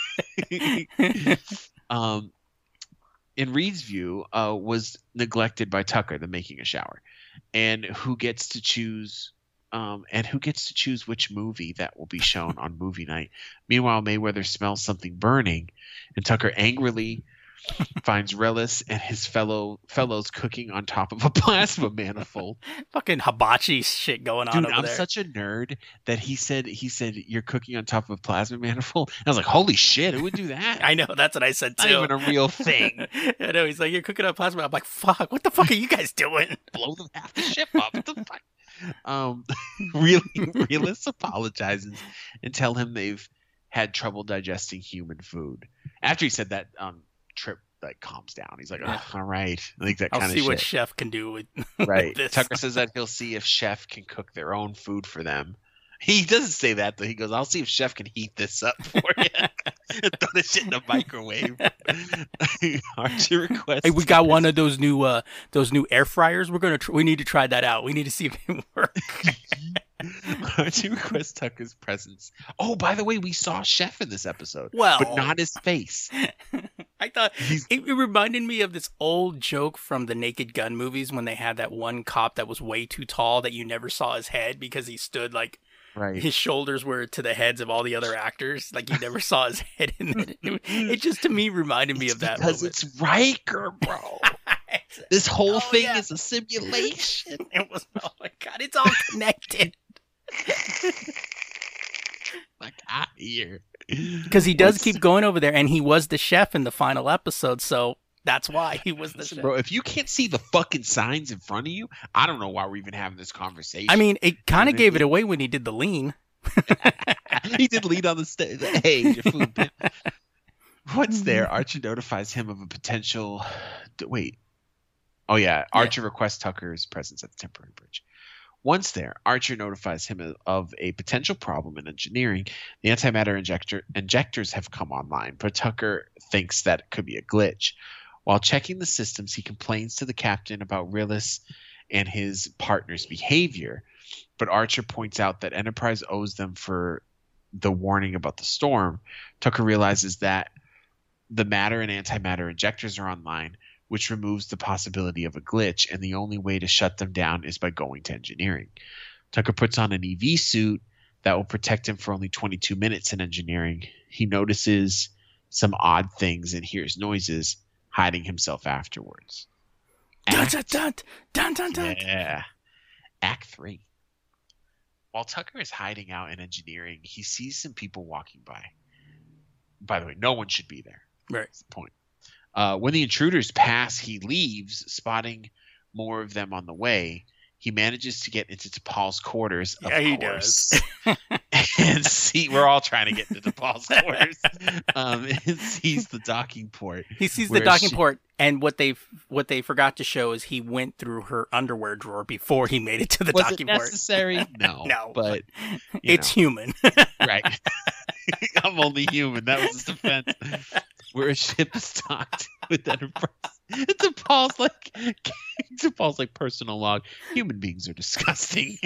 In Reed's view, was neglected by Tucker, the making a shower, and who gets to choose which movie that will be shown on movie night. Meanwhile, Mayweather smells something burning, and Tucker angrily finds Relis and his fellows cooking on top of a plasma manifold. Fucking hibachi shit going on over there. I'm such a nerd that he said you're cooking on top of a plasma manifold. And I was like, holy shit, who would do that? I know, that's what I said too. Not even a real thing. I know, he's like, you're cooking on plasma. I'm like, fuck, what the fuck are you guys doing? Blow half the ship up. What the fuck? Relis apologizes and tell him they've had trouble digesting human food. After he said that, Trip calms down. He's like, oh, all right, like that kind of shit. I'll see what Chef can do with right. this. Thtucker says that he'll see if Chef can cook their own food for them. He doesn't say that though. He goes, I'll see if Chef can heat this up for you. Throw this shit in the microwave. Archer requests. Hey, we got one of those new air fryers. We need to try that out. We need to see if they work. Archer requests Tucker's presence. Oh, by the way, we saw Chef in this episode. Well, but not his face. I thought it reminded me of this old joke from the Naked Gun movies when they had that one cop that was way too tall that you never saw his head because he stood Right. his shoulders were to the heads of all the other actors. Like you never saw his head in it. It just to me reminded me of that because moment. it's Riker, bro. This whole thing yeah. is a simulation. It was, oh my god, it's all connected. Like, out here. Because he does keep going over there, and he was the chef in the final episode, so that's why he was the chef. Bro, if you can't see the fucking signs in front of you, I don't know why we're even having this conversation. I mean, it kind of gave it away when he did the lean. He did lead on the stage. Hey, your food. Pimp. Once there, Archer notifies him of a potential. Wait. Oh, yeah. Archer requests Tucker's presence at the temporary bridge. Once there, Archer notifies him of a potential problem in engineering. The antimatter injectors have come online, but Tucker thinks that it could be a glitch. While checking the systems, he complains to the captain about Rillis and his partner's behavior, but Archer points out that Enterprise owes them for the warning about the storm. Tucker realizes that the matter and antimatter injectors are online, which removes the possibility of a glitch, and the only way to shut them down is by going to engineering. Tucker puts on an EV suit that will protect him for only 22 minutes in engineering. He notices some odd things and hears noises, hiding himself afterwards. Yeah. Act 3. While Tucker is hiding out in engineering, he sees some people walking by. By the way, no one should be there. Right. That's the point. When the intruders pass, he leaves, spotting more of them on the way. He manages to get into T'Pol's quarters. Of course. He does. And see, we're all trying to get into T'Pol's quarters. And sees the docking port. He sees the docking port, and what they forgot to show is he went through her underwear drawer before he made it to the docking port. Was it necessary? No. No, but it's human. Right. I'm only human. That was his defense. Where a ship is docked with Enterprise. T'Pol's like personal log. Human beings are disgusting.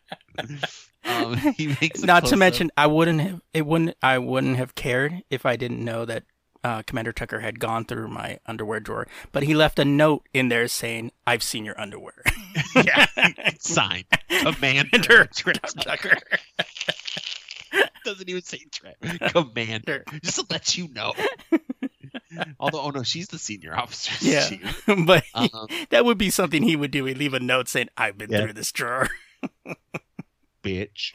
He makes not to mention, I wouldn't have cared if I didn't know that Commander Tucker had gone through my underwear drawer. But he left a note in there saying, "I've seen your underwear." Yeah, signed Commander Tucker. Doesn't even say Commander, just to let you know. Although, oh no, she's the senior officer. Yeah, but that would be something he would do. He'd leave a note saying, "I've been through this drawer." Bitch.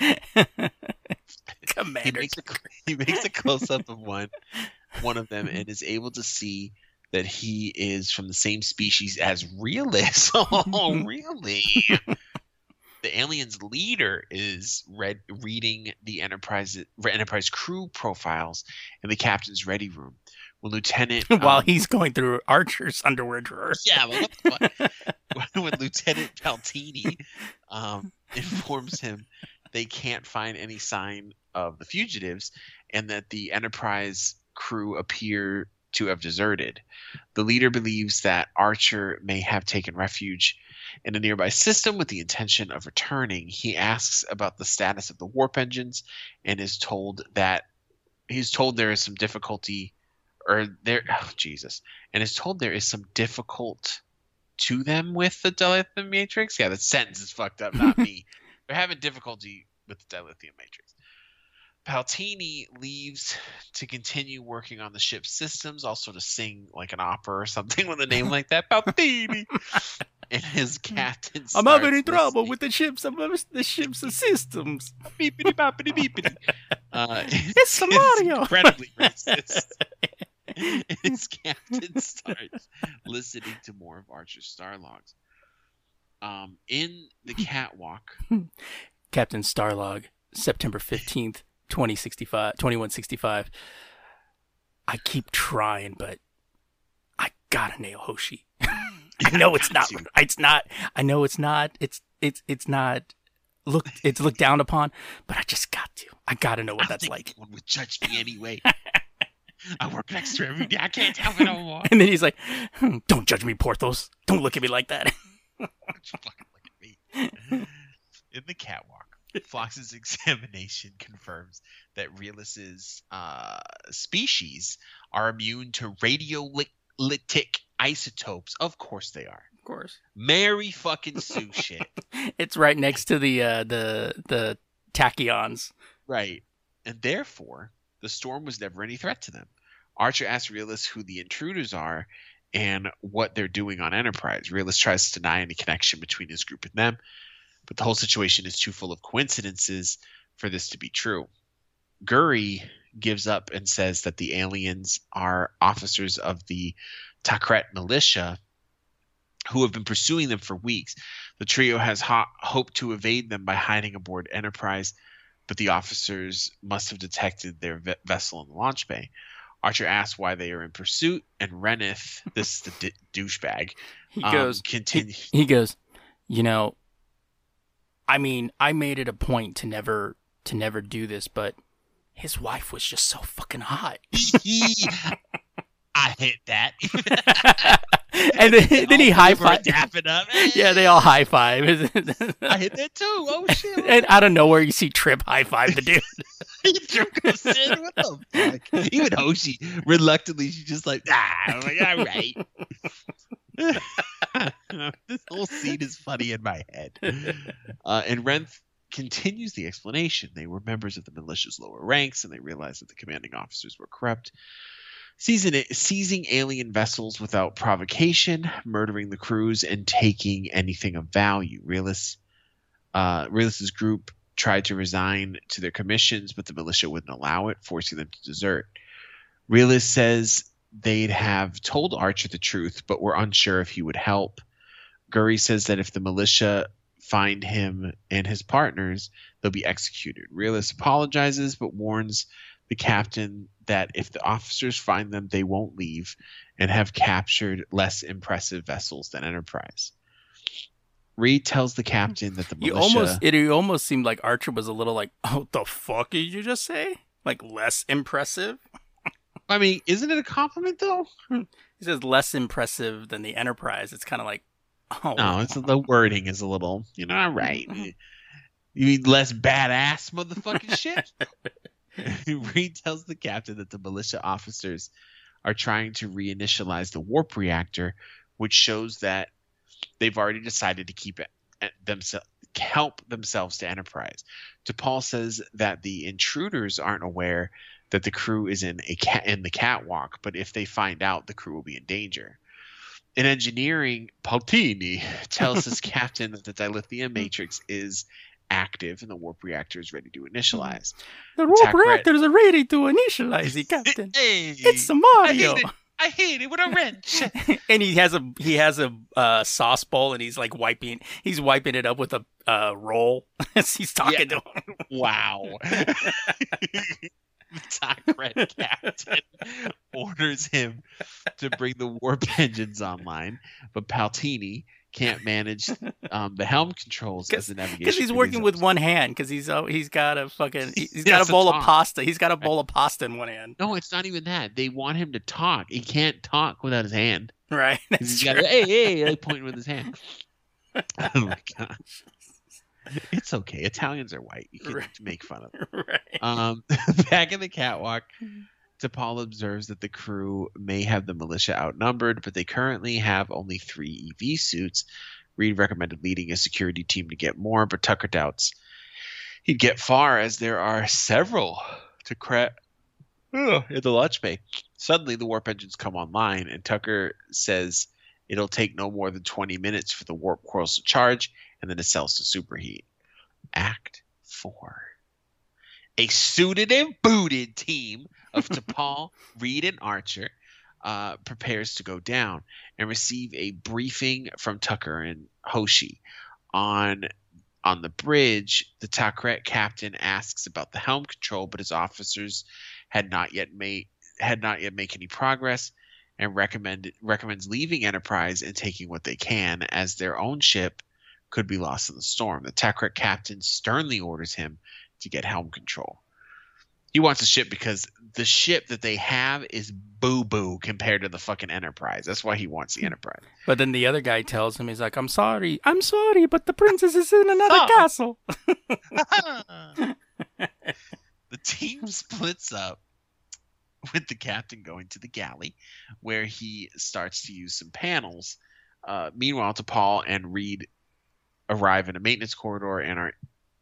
Commander. He makes a close up of one of them and is able to see that he is from the same species as Realist. Oh, really? The alien's leader is reading the Enterprise crew profiles in the captain's ready room. When Lieutenant while he's going through Archer's underwear drawer. Yeah, well, what the fuck? When Lieutenant Paltini informs him they can't find any sign of the fugitives and that the Enterprise crew appear to have deserted. The leader believes that Archer may have taken refuge in a nearby system with the intention of returning. He asks about the status of the warp engines and is told there is some difficulty and is told there is some difficult to them with the dilithium matrix. Yeah, that sentence is fucked up, not me. They're having difficulty with the dilithium matrix. Paltini leaves to continue working on the ship's systems, also to sing like an opera or something with a name like that. Paltini. And his captain I'm having trouble with the ship's systems. Beepity boppity beepity. It's Mario. Incredibly racist. His captain starts listening to more of Archer's star logs. In the catwalk, Captain Starlog, September 15th, 2165. I keep trying, but I gotta nail Hoshi. I know it's not. It's not. I know it's not. It's not. It's looked down upon, but I just got to. I gotta know what that's like. Anyone would judge me anyway. I work next to every day. I can't tell me no more. And then he's like, "Don't judge me, Porthos. Don't look at me like that." Don't you fucking look at me. In the catwalk, Phlox's examination confirms that Realist's species are immune to radiolytic isotopes. Of course they are. Of course. Mary fucking Sue shit. It's right next to the tachyons. Right. And therefore, the storm was never any threat to them. Archer asks Realist who the intruders are and what they're doing on Enterprise. Realist tries to deny any connection between his group and them, but the whole situation is too full of coincidences for this to be true. Guri gives up and says that the aliens are officers of the Takret militia who have been pursuing them for weeks. The trio has hoped to evade them by hiding aboard Enterprise, but the officers must have detected their vessel in the launch bay. Archer asks why they are in pursuit, and Reneth, this is the douchebag, he goes, you know, I mean, I made it a point to never do this, but his wife was just so fucking hot. I hit that. And then he high five. Dapping up. Yeah, they all high five. I hit that too. Oh shit! And out of nowhere, you see Trip high five the dude. Trip goes in. What the fuck? Even Hoshi, reluctantly, she's just like, I'm like, all right. This whole scene is funny in my head. And Renth continues the explanation. They were members of the militia's lower ranks, and they realized that the commanding officers were corrupt. Seizing alien vessels without provocation, murdering the crews, and taking anything of value. Realist's group tried to resign to their commissions, but the militia wouldn't allow it, forcing them to desert. Realist says they'd have told Archer the truth, but were unsure if he would help. Guri says that if the militia find him and his partners, they'll be executed. Realist apologizes, but warns the captain that if the officers find them, they won't leave and have captured less impressive vessels than Enterprise. Reed tells the captain that the militia... It almost seemed like Archer was a little like, oh, what the fuck did you just say? Like, less impressive? I mean, isn't it a compliment, though? He says less impressive than the Enterprise. It's kind of like, oh. No, the wording is a little, all right. You mean less badass motherfucking shit? Reed tells the captain that the militia officers are trying to reinitialize the warp reactor, which shows that they've already decided to keep it help themselves to Enterprise. T'Pol says that the intruders aren't aware that the crew is in the catwalk, but if they find out, the crew will be in danger. In engineering, Paltini tells his captain that the dilithium matrix is active and the warp reactor is ready to initialize. The warp reactors are ready to initialize, Captain. Hey, it's the Mario. I hit it with a wrench. And he has a sauce bowl, and he's like wiping it up with a roll as he's talking to him. Wow. The Takret captain orders him to bring the warp engines online, but Paltini can't manage the helm controls as the navigation. Because he's working with one hand. Because he's got a bowl of pasta. He's got a bowl of pasta in one hand. No, it's not even that. They want him to talk. He can't talk without his hand. Right. He's got hey, like pointing with his hand. Oh my gosh. It's okay. Italians are white. You can make fun of them. Right. Back in the catwalk, T'Pol observes that the crew may have the militia outnumbered, but they currently have only 3 EV suits. Reed recommended leading a security team to get more, but Tucker doubts he'd get far as there are several in the launch bay. Suddenly, the warp engines come online, and Tucker says it'll take no more than 20 minutes for the warp coils to charge, and then the cells to superheat. Act 4. A suited and booted team of T'Pol, Reed, and Archer prepares to go down and receive a briefing from Tucker and Hoshi. On the bridge, the Takret captain asks about the helm control, but his officers had not yet made any progress, and recommends leaving Enterprise and taking what they can, as their own ship could be lost in the storm. The Takret captain sternly orders him to get helm control. He wants the ship because the ship that they have is boo-boo compared to the fucking Enterprise. That's why he wants the Enterprise. But then the other guy tells him, he's like, I'm sorry, but the princess is in another castle. The team splits up, with the captain going to the galley, where he starts to use some panels. Meanwhile, T'Pol and Reed arrive in a maintenance corridor and are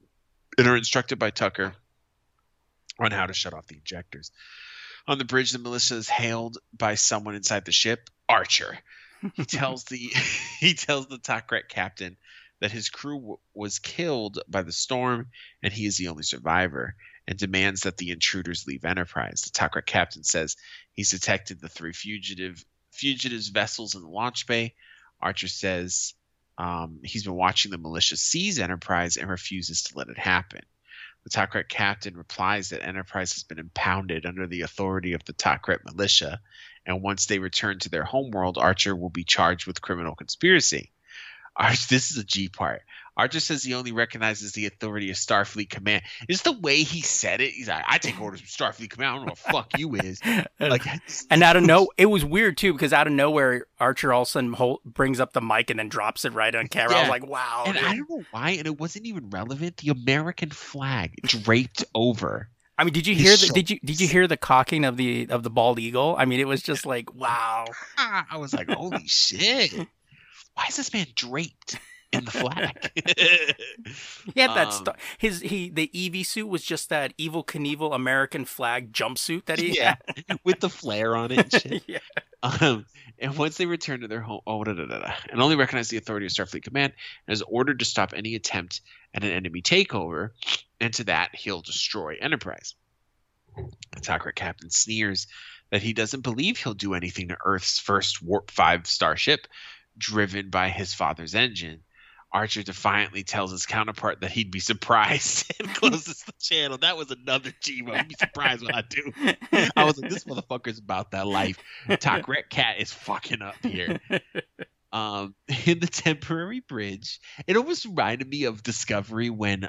and are instructed by Tucker on how to shut off the injectors. On the bridge, the militia is hailed by someone inside the ship, Archer. He tells the Tok'ra captain that his crew was killed by the storm and he is the only survivor, and demands that the intruders leave Enterprise. The Tok'ra captain says he's detected the 3 fugitives vessels in the launch bay. Archer says he's been watching the militia seize Enterprise and refuses to let it happen. The Tok'ra captain replies that Enterprise has been impounded under the authority of the Tok'ra militia, and once they return to their homeworld, Archer will be charged with criminal conspiracy. This is a G part. Archer says he only recognizes the authority of Starfleet Command. It's the way he said it. He's like, I take orders from Starfleet Command. I don't know what fuck you is. Like, and out of it was weird too, because out of nowhere, Archer all of a sudden brings up the mic and then drops it right on camera. I was like, wow. And I don't know why, and it wasn't even relevant. The American flag draped over. I mean, did you hear did you hear the cocking of the bald eagle? I mean, it was just like, wow. I was like, holy shit. Why is this man draped in the flag? He had that the EV suit was just that Evel Knievel American flag jumpsuit that he had. With the flare on it and shit. Yeah. And once they return to their home, and only recognize the authority of Starfleet Command, and is ordered to stop any attempt at an enemy takeover, and to that he'll destroy Enterprise. The Tok'ra captain sneers that he doesn't believe he'll do anything to Earth's first Warp 5 starship, driven by his father's engine. Archer defiantly tells his counterpart that he'd be surprised and closes the channel. That was another G-Mo. He'd be surprised when I do. I was like, this motherfucker's about that life. Tok'ra Cat is fucking up here. In the temporary bridge, it almost reminded me of Discovery when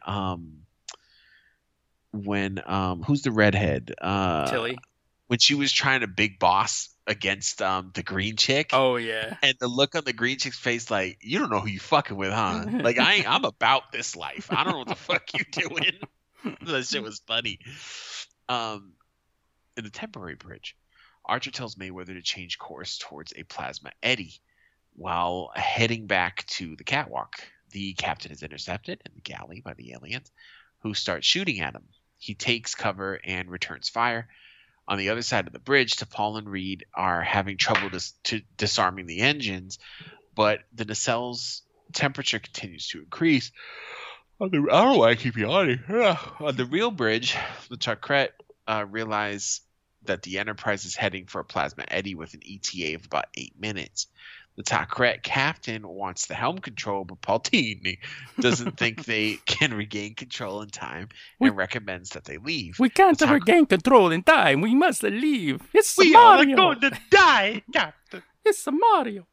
who's the redhead? Tilly. When she was trying to big boss against the green chick. Oh yeah. And the look on the green chick's face, like, you don't know who you fucking with, huh? Like, I'm about this life. I don't know what the fuck you doing. That shit was funny. In the temporary bridge, Archer tells Mayweather to change course towards a plasma eddy. While heading back to the catwalk, the captain is intercepted in the galley by the aliens, who start shooting at him. He takes cover and returns fire. On the other side of the bridge, T'Pol and Reed are having trouble disarming the engines, but the nacelle's temperature continues to increase. I don't know why I keep yawning. On the real bridge, the Tok'ra realize that the Enterprise is heading for a plasma eddy with an ETA of about 8 minutes. The Tok'ra captain wants the helm control, but Paul Dini doesn't think they can regain control in time and recommends that they leave. We can't regain control in time. We must leave. It's we Mario. are going to die, Captain. It's Mario.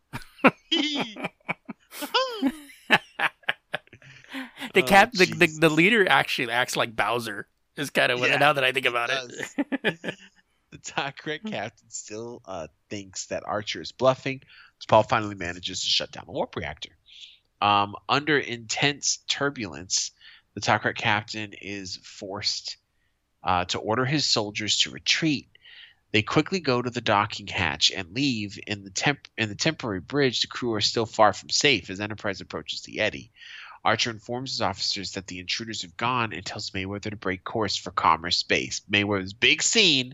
The leader actually acts like Bowser. Is kind of now that I think about it. The Tok'ra captain still thinks that Archer is bluffing. Paul finally manages to shut down the warp reactor. Under intense turbulence, the Tok'ra captain is forced to order his soldiers to retreat. They quickly go to the docking hatch and leave. In the temporary bridge, the crew are still far from safe as Enterprise approaches the eddy. Archer informs his officers that the intruders have gone and tells Mayweather to break course for calmer space. Mayweather's big scene.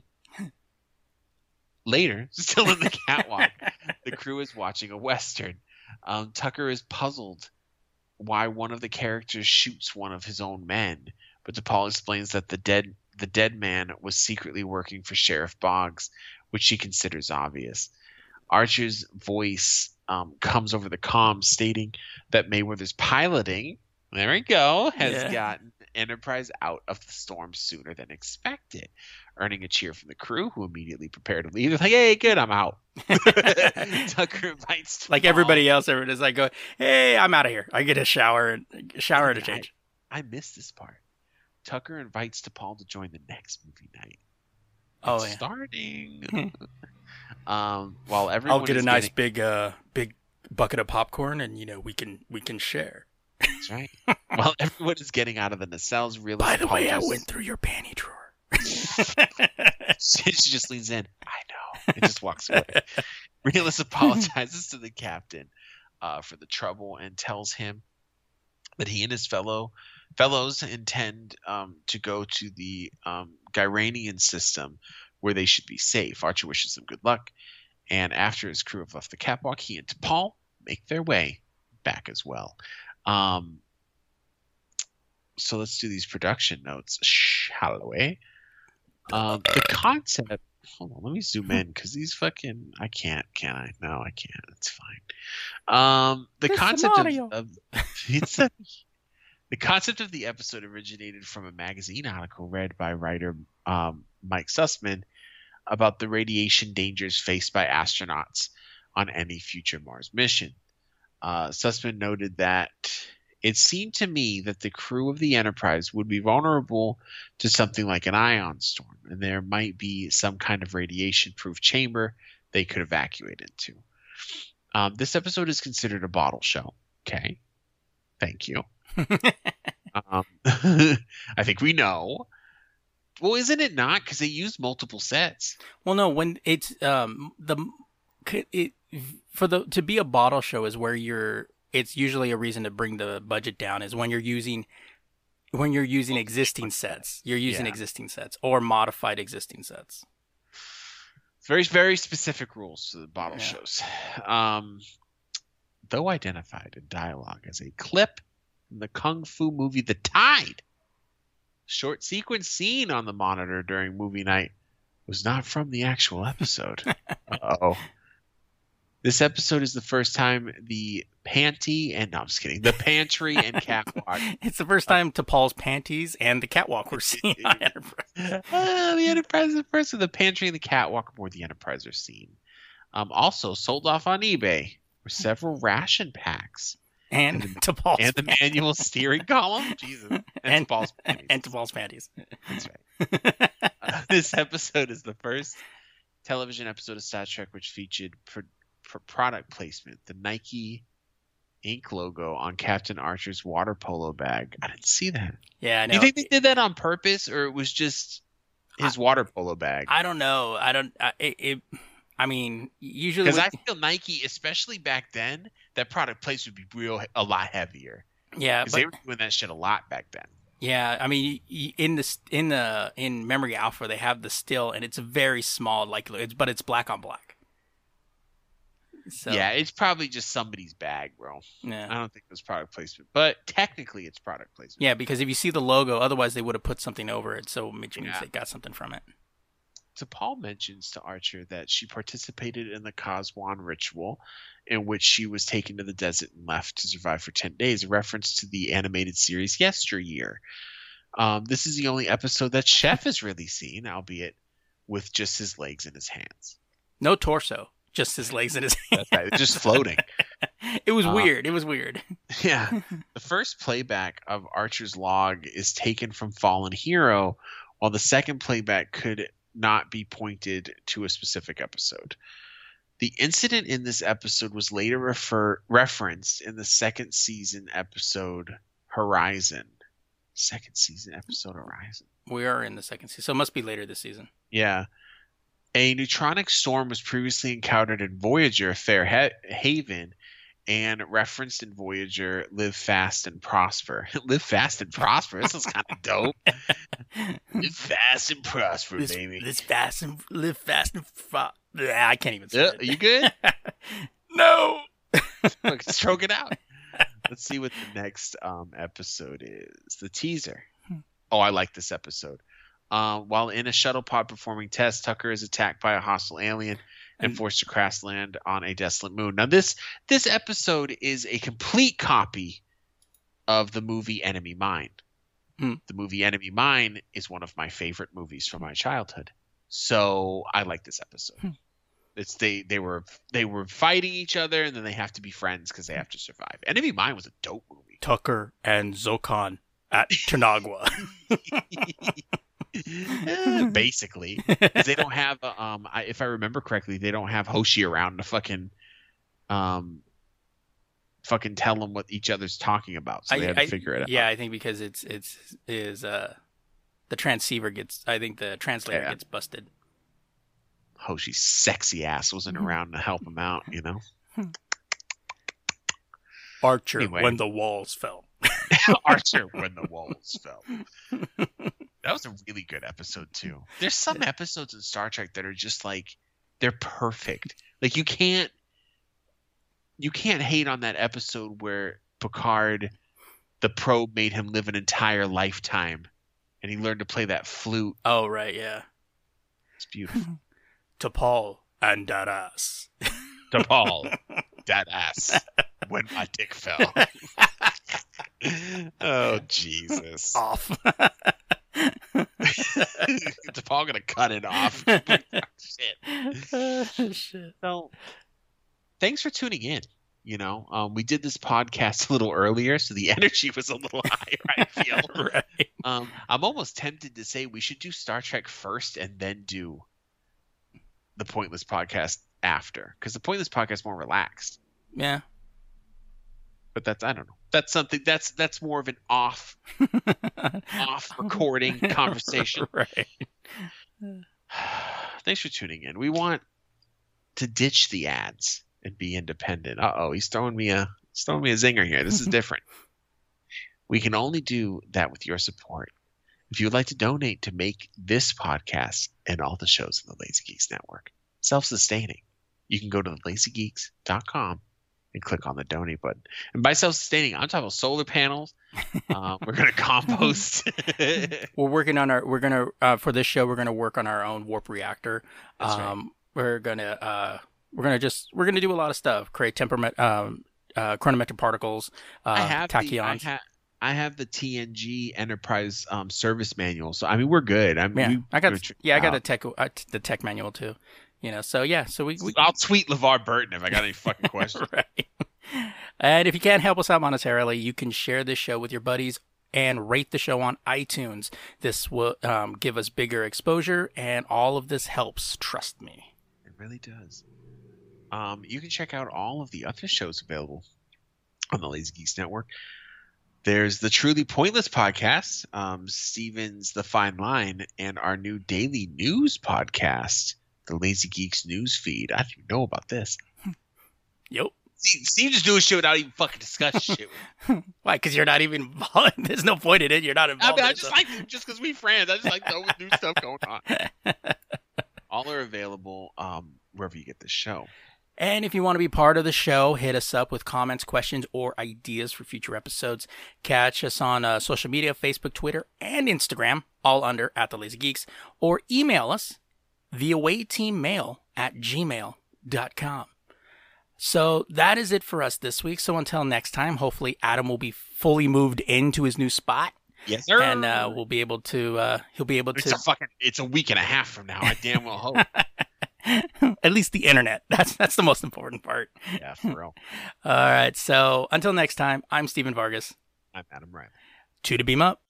Later, still in the catwalk, the crew is watching a Western. Tucker is puzzled why one of the characters shoots one of his own men, but T'Pol explains that the dead man was secretly working for Sheriff Boggs, which she considers obvious. Archer's voice comes over the comm stating that Mayweather's piloting, there we go, has gotten Enterprise out of the storm sooner than expected, earning a cheer from the crew, who immediately prepare to leave. They're like, hey, good, I'm out. Tucker invites T'Pol. Like everybody else, everybody's like, hey, I'm out of here. I get a shower to change. I missed this part. Tucker invites T'Pol to join the next movie night. It's starting. While everyone I'll get a nice big bucket of popcorn, and we can share. That's right. While everyone is getting out of the nacelles, by the way, I went through your panty drawer. She just leans in. I know. And just walks away. Realist apologizes to the captain for the trouble and tells him that he and his fellow Fellows intend to go to the Gyranian system where they should be safe. Archer wishes them good luck, and after his crew have left the catwalk, he and T'Pol make their way back as well. So let's do these production notes, shall we? The concept. Hold on, let me zoom in because these fucking. I can't. Can I? No, I can't. It's fine. The concept of it's the concept of the episode originated from a magazine article read by writer Mike Sussman about the radiation dangers faced by astronauts on any future Mars mission. Sussman noted that it seemed to me that the crew of the Enterprise would be vulnerable to something like an ion storm, and there might be some kind of radiation-proof chamber they could evacuate into. This episode is considered a bottle show. Okay. Thank you. I think we know. Well, isn't it not? Because they use multiple sets. Well, no. When it's to be a bottle show is where it's usually a reason to bring the budget down is when you're using existing sets. You're using existing sets or modified existing sets. Very, very specific rules to the bottle shows. Though identified in dialogue as a clip from the Kung Fu movie The Tide, short sequence scene on the monitor during movie night was not from the actual episode. Uh-oh. This episode is the first time the pantry and catwalk. It's the first time T'Pol's panties and the catwalk were seen on Enterprise. The Enterprise is the first, so the pantry and the catwalk more the Enterprise are seen. Also sold off on eBay were several ration packs. And T'Pol's and the manual steering column. Jesus. And T'Pol's panties. And T'Pol's panties. That's right. This episode is the first television episode of Star Trek which featured product placement. The Nike Inc. logo on Captain Archer's water polo bag. I didn't see that. Yeah, I know. Do you think they did that on purpose, or it was just his water polo bag? I don't know. I mean, usually because I feel Nike, especially back then, that product placement would be a lot heavier. Yeah, because they were doing that shit a lot back then. Yeah, I mean, in Memory Alpha, they have the still, and it's very small, but it's black on black. So, yeah, it's probably just somebody's bag, bro. Yeah. I don't think it was product placement, but technically it's product placement. Yeah, because if you see the logo, otherwise they would have put something over it, so which means they got something from it. T'Pol mentions to Archer that she participated in the Kazwan ritual, in which she was taken to the desert and left to survive for 10 days, a reference to the animated series Yesteryear. This is the only episode that Chef has really seen, albeit with just his legs and his hands. No torso. Just his legs and his hands. That's right. Just floating. It was weird. It was weird. Yeah. The first playback of Archer's log is taken from Fallen Hero, while the second playback could not be pointed to a specific episode. The incident in this episode was later referenced in the second season episode Horizon. Second season episode Horizon. We are in the second season, so it must be later this season. Yeah. A neutronic storm was previously encountered in Voyager Fairhaven and referenced in Voyager Live Fast and Prosper. Live Fast and Prosper? This is kind of dope. Live Fast and Prosper, baby. Live fast and I can't even say it. You good? No. Stroke it out. Let's see what the next episode is. The teaser. Oh, I like this episode. While in a shuttle pod performing tests, Tucker is attacked by a hostile alien and forced to crash land on a desolate moon. Now, this episode is a complete copy of the movie Enemy Mine. The movie Enemy Mine is one of my favorite movies from my childhood, so I like this episode. It's they were fighting each other, and then they have to be friends because they have to survive. Enemy Mine was a dope movie. Tucker and Zokan at Tanagua. Basically, because they don't have if I remember correctly, they don't have Hoshi around to fucking tell them what each other's talking about, so they had to figure it out. Yeah, I think because the transceiver gets, I think the translator gets busted. Hoshi's sexy ass wasn't around to help him out, you know. Archer, anyway. When the walls fell. Archer when the walls fell. That was a really good episode too. There's some episodes in Star Trek that are just like, they're perfect. Like you can't hate on that episode where Picard, the probe made him live an entire lifetime and he learned to play that flute. Oh, right, yeah. It's beautiful. T'Pol and that ass. T'Pol, that ass, when my dick fell. Oh, Jesus. Off. T'Pol gonna cut it off. Shit. So, thanks for tuning in. You know, we did this podcast a little earlier, so the energy was a little higher, I feel. Right. I'm almost tempted to say we should do Star Trek first and then do the Pointless podcast after, because the Pointless podcast is more relaxed. Yeah. But I don't know. That's something that's more of an off recording conversation. Right. Thanks for tuning in. We want to ditch the ads and be independent. He's throwing me a zinger here. This is different. We can only do that with your support. If you would like to donate to make this podcast and all the shows in the Lazy Geeks Network self-sustaining, you can go to lazygeeks.com and click on the donate button. And by self-sustaining, I'm talking about solar panels. We're going to compost. We're working on for this show, we're going to work on our own warp reactor. That's right. We're going to do a lot of stuff, create chronometric particles, tachyons. I have the TNG Enterprise service manual, so I mean we're good. I got the tech manual too. You know, so we I'll tweet LeVar Burton if I got any fucking questions. Right. And if you can't help us out monetarily, you can share this show with your buddies and rate the show on iTunes. This will give us bigger exposure, and all of this helps. Trust me. It really does. You can check out all of the other shows available on the Lazy Geeks Network. There's the Truly Pointless podcast, Steven's The Fine Line, and our new daily news podcast, the Lazy Geeks News Feed. I didn't even know about this. Yep. Steve just doing shit without even fucking discussing shit. Why? Because you're not even involved. There's no point in it. You're not involved. I just like it just because we friends. I just like knowing new stuff going on. All are available wherever you get this show. And if you want to be part of the show, hit us up with comments, questions, or ideas for future episodes. Catch us on social media, Facebook, Twitter, and Instagram, all under @TheLazyGeeks, or email us, theawayteammail@gmail.com. So that is it for us this week. So until next time, hopefully Adam will be fully moved into his new spot. Yes, sir. And we'll be able to, he'll be able to. It's a week and a half from now. I damn well hope. At least the internet. That's the most important part. Yeah, for real. All right. So until next time, I'm Steven Vargas. I'm Adam Riley. 2 to beam up.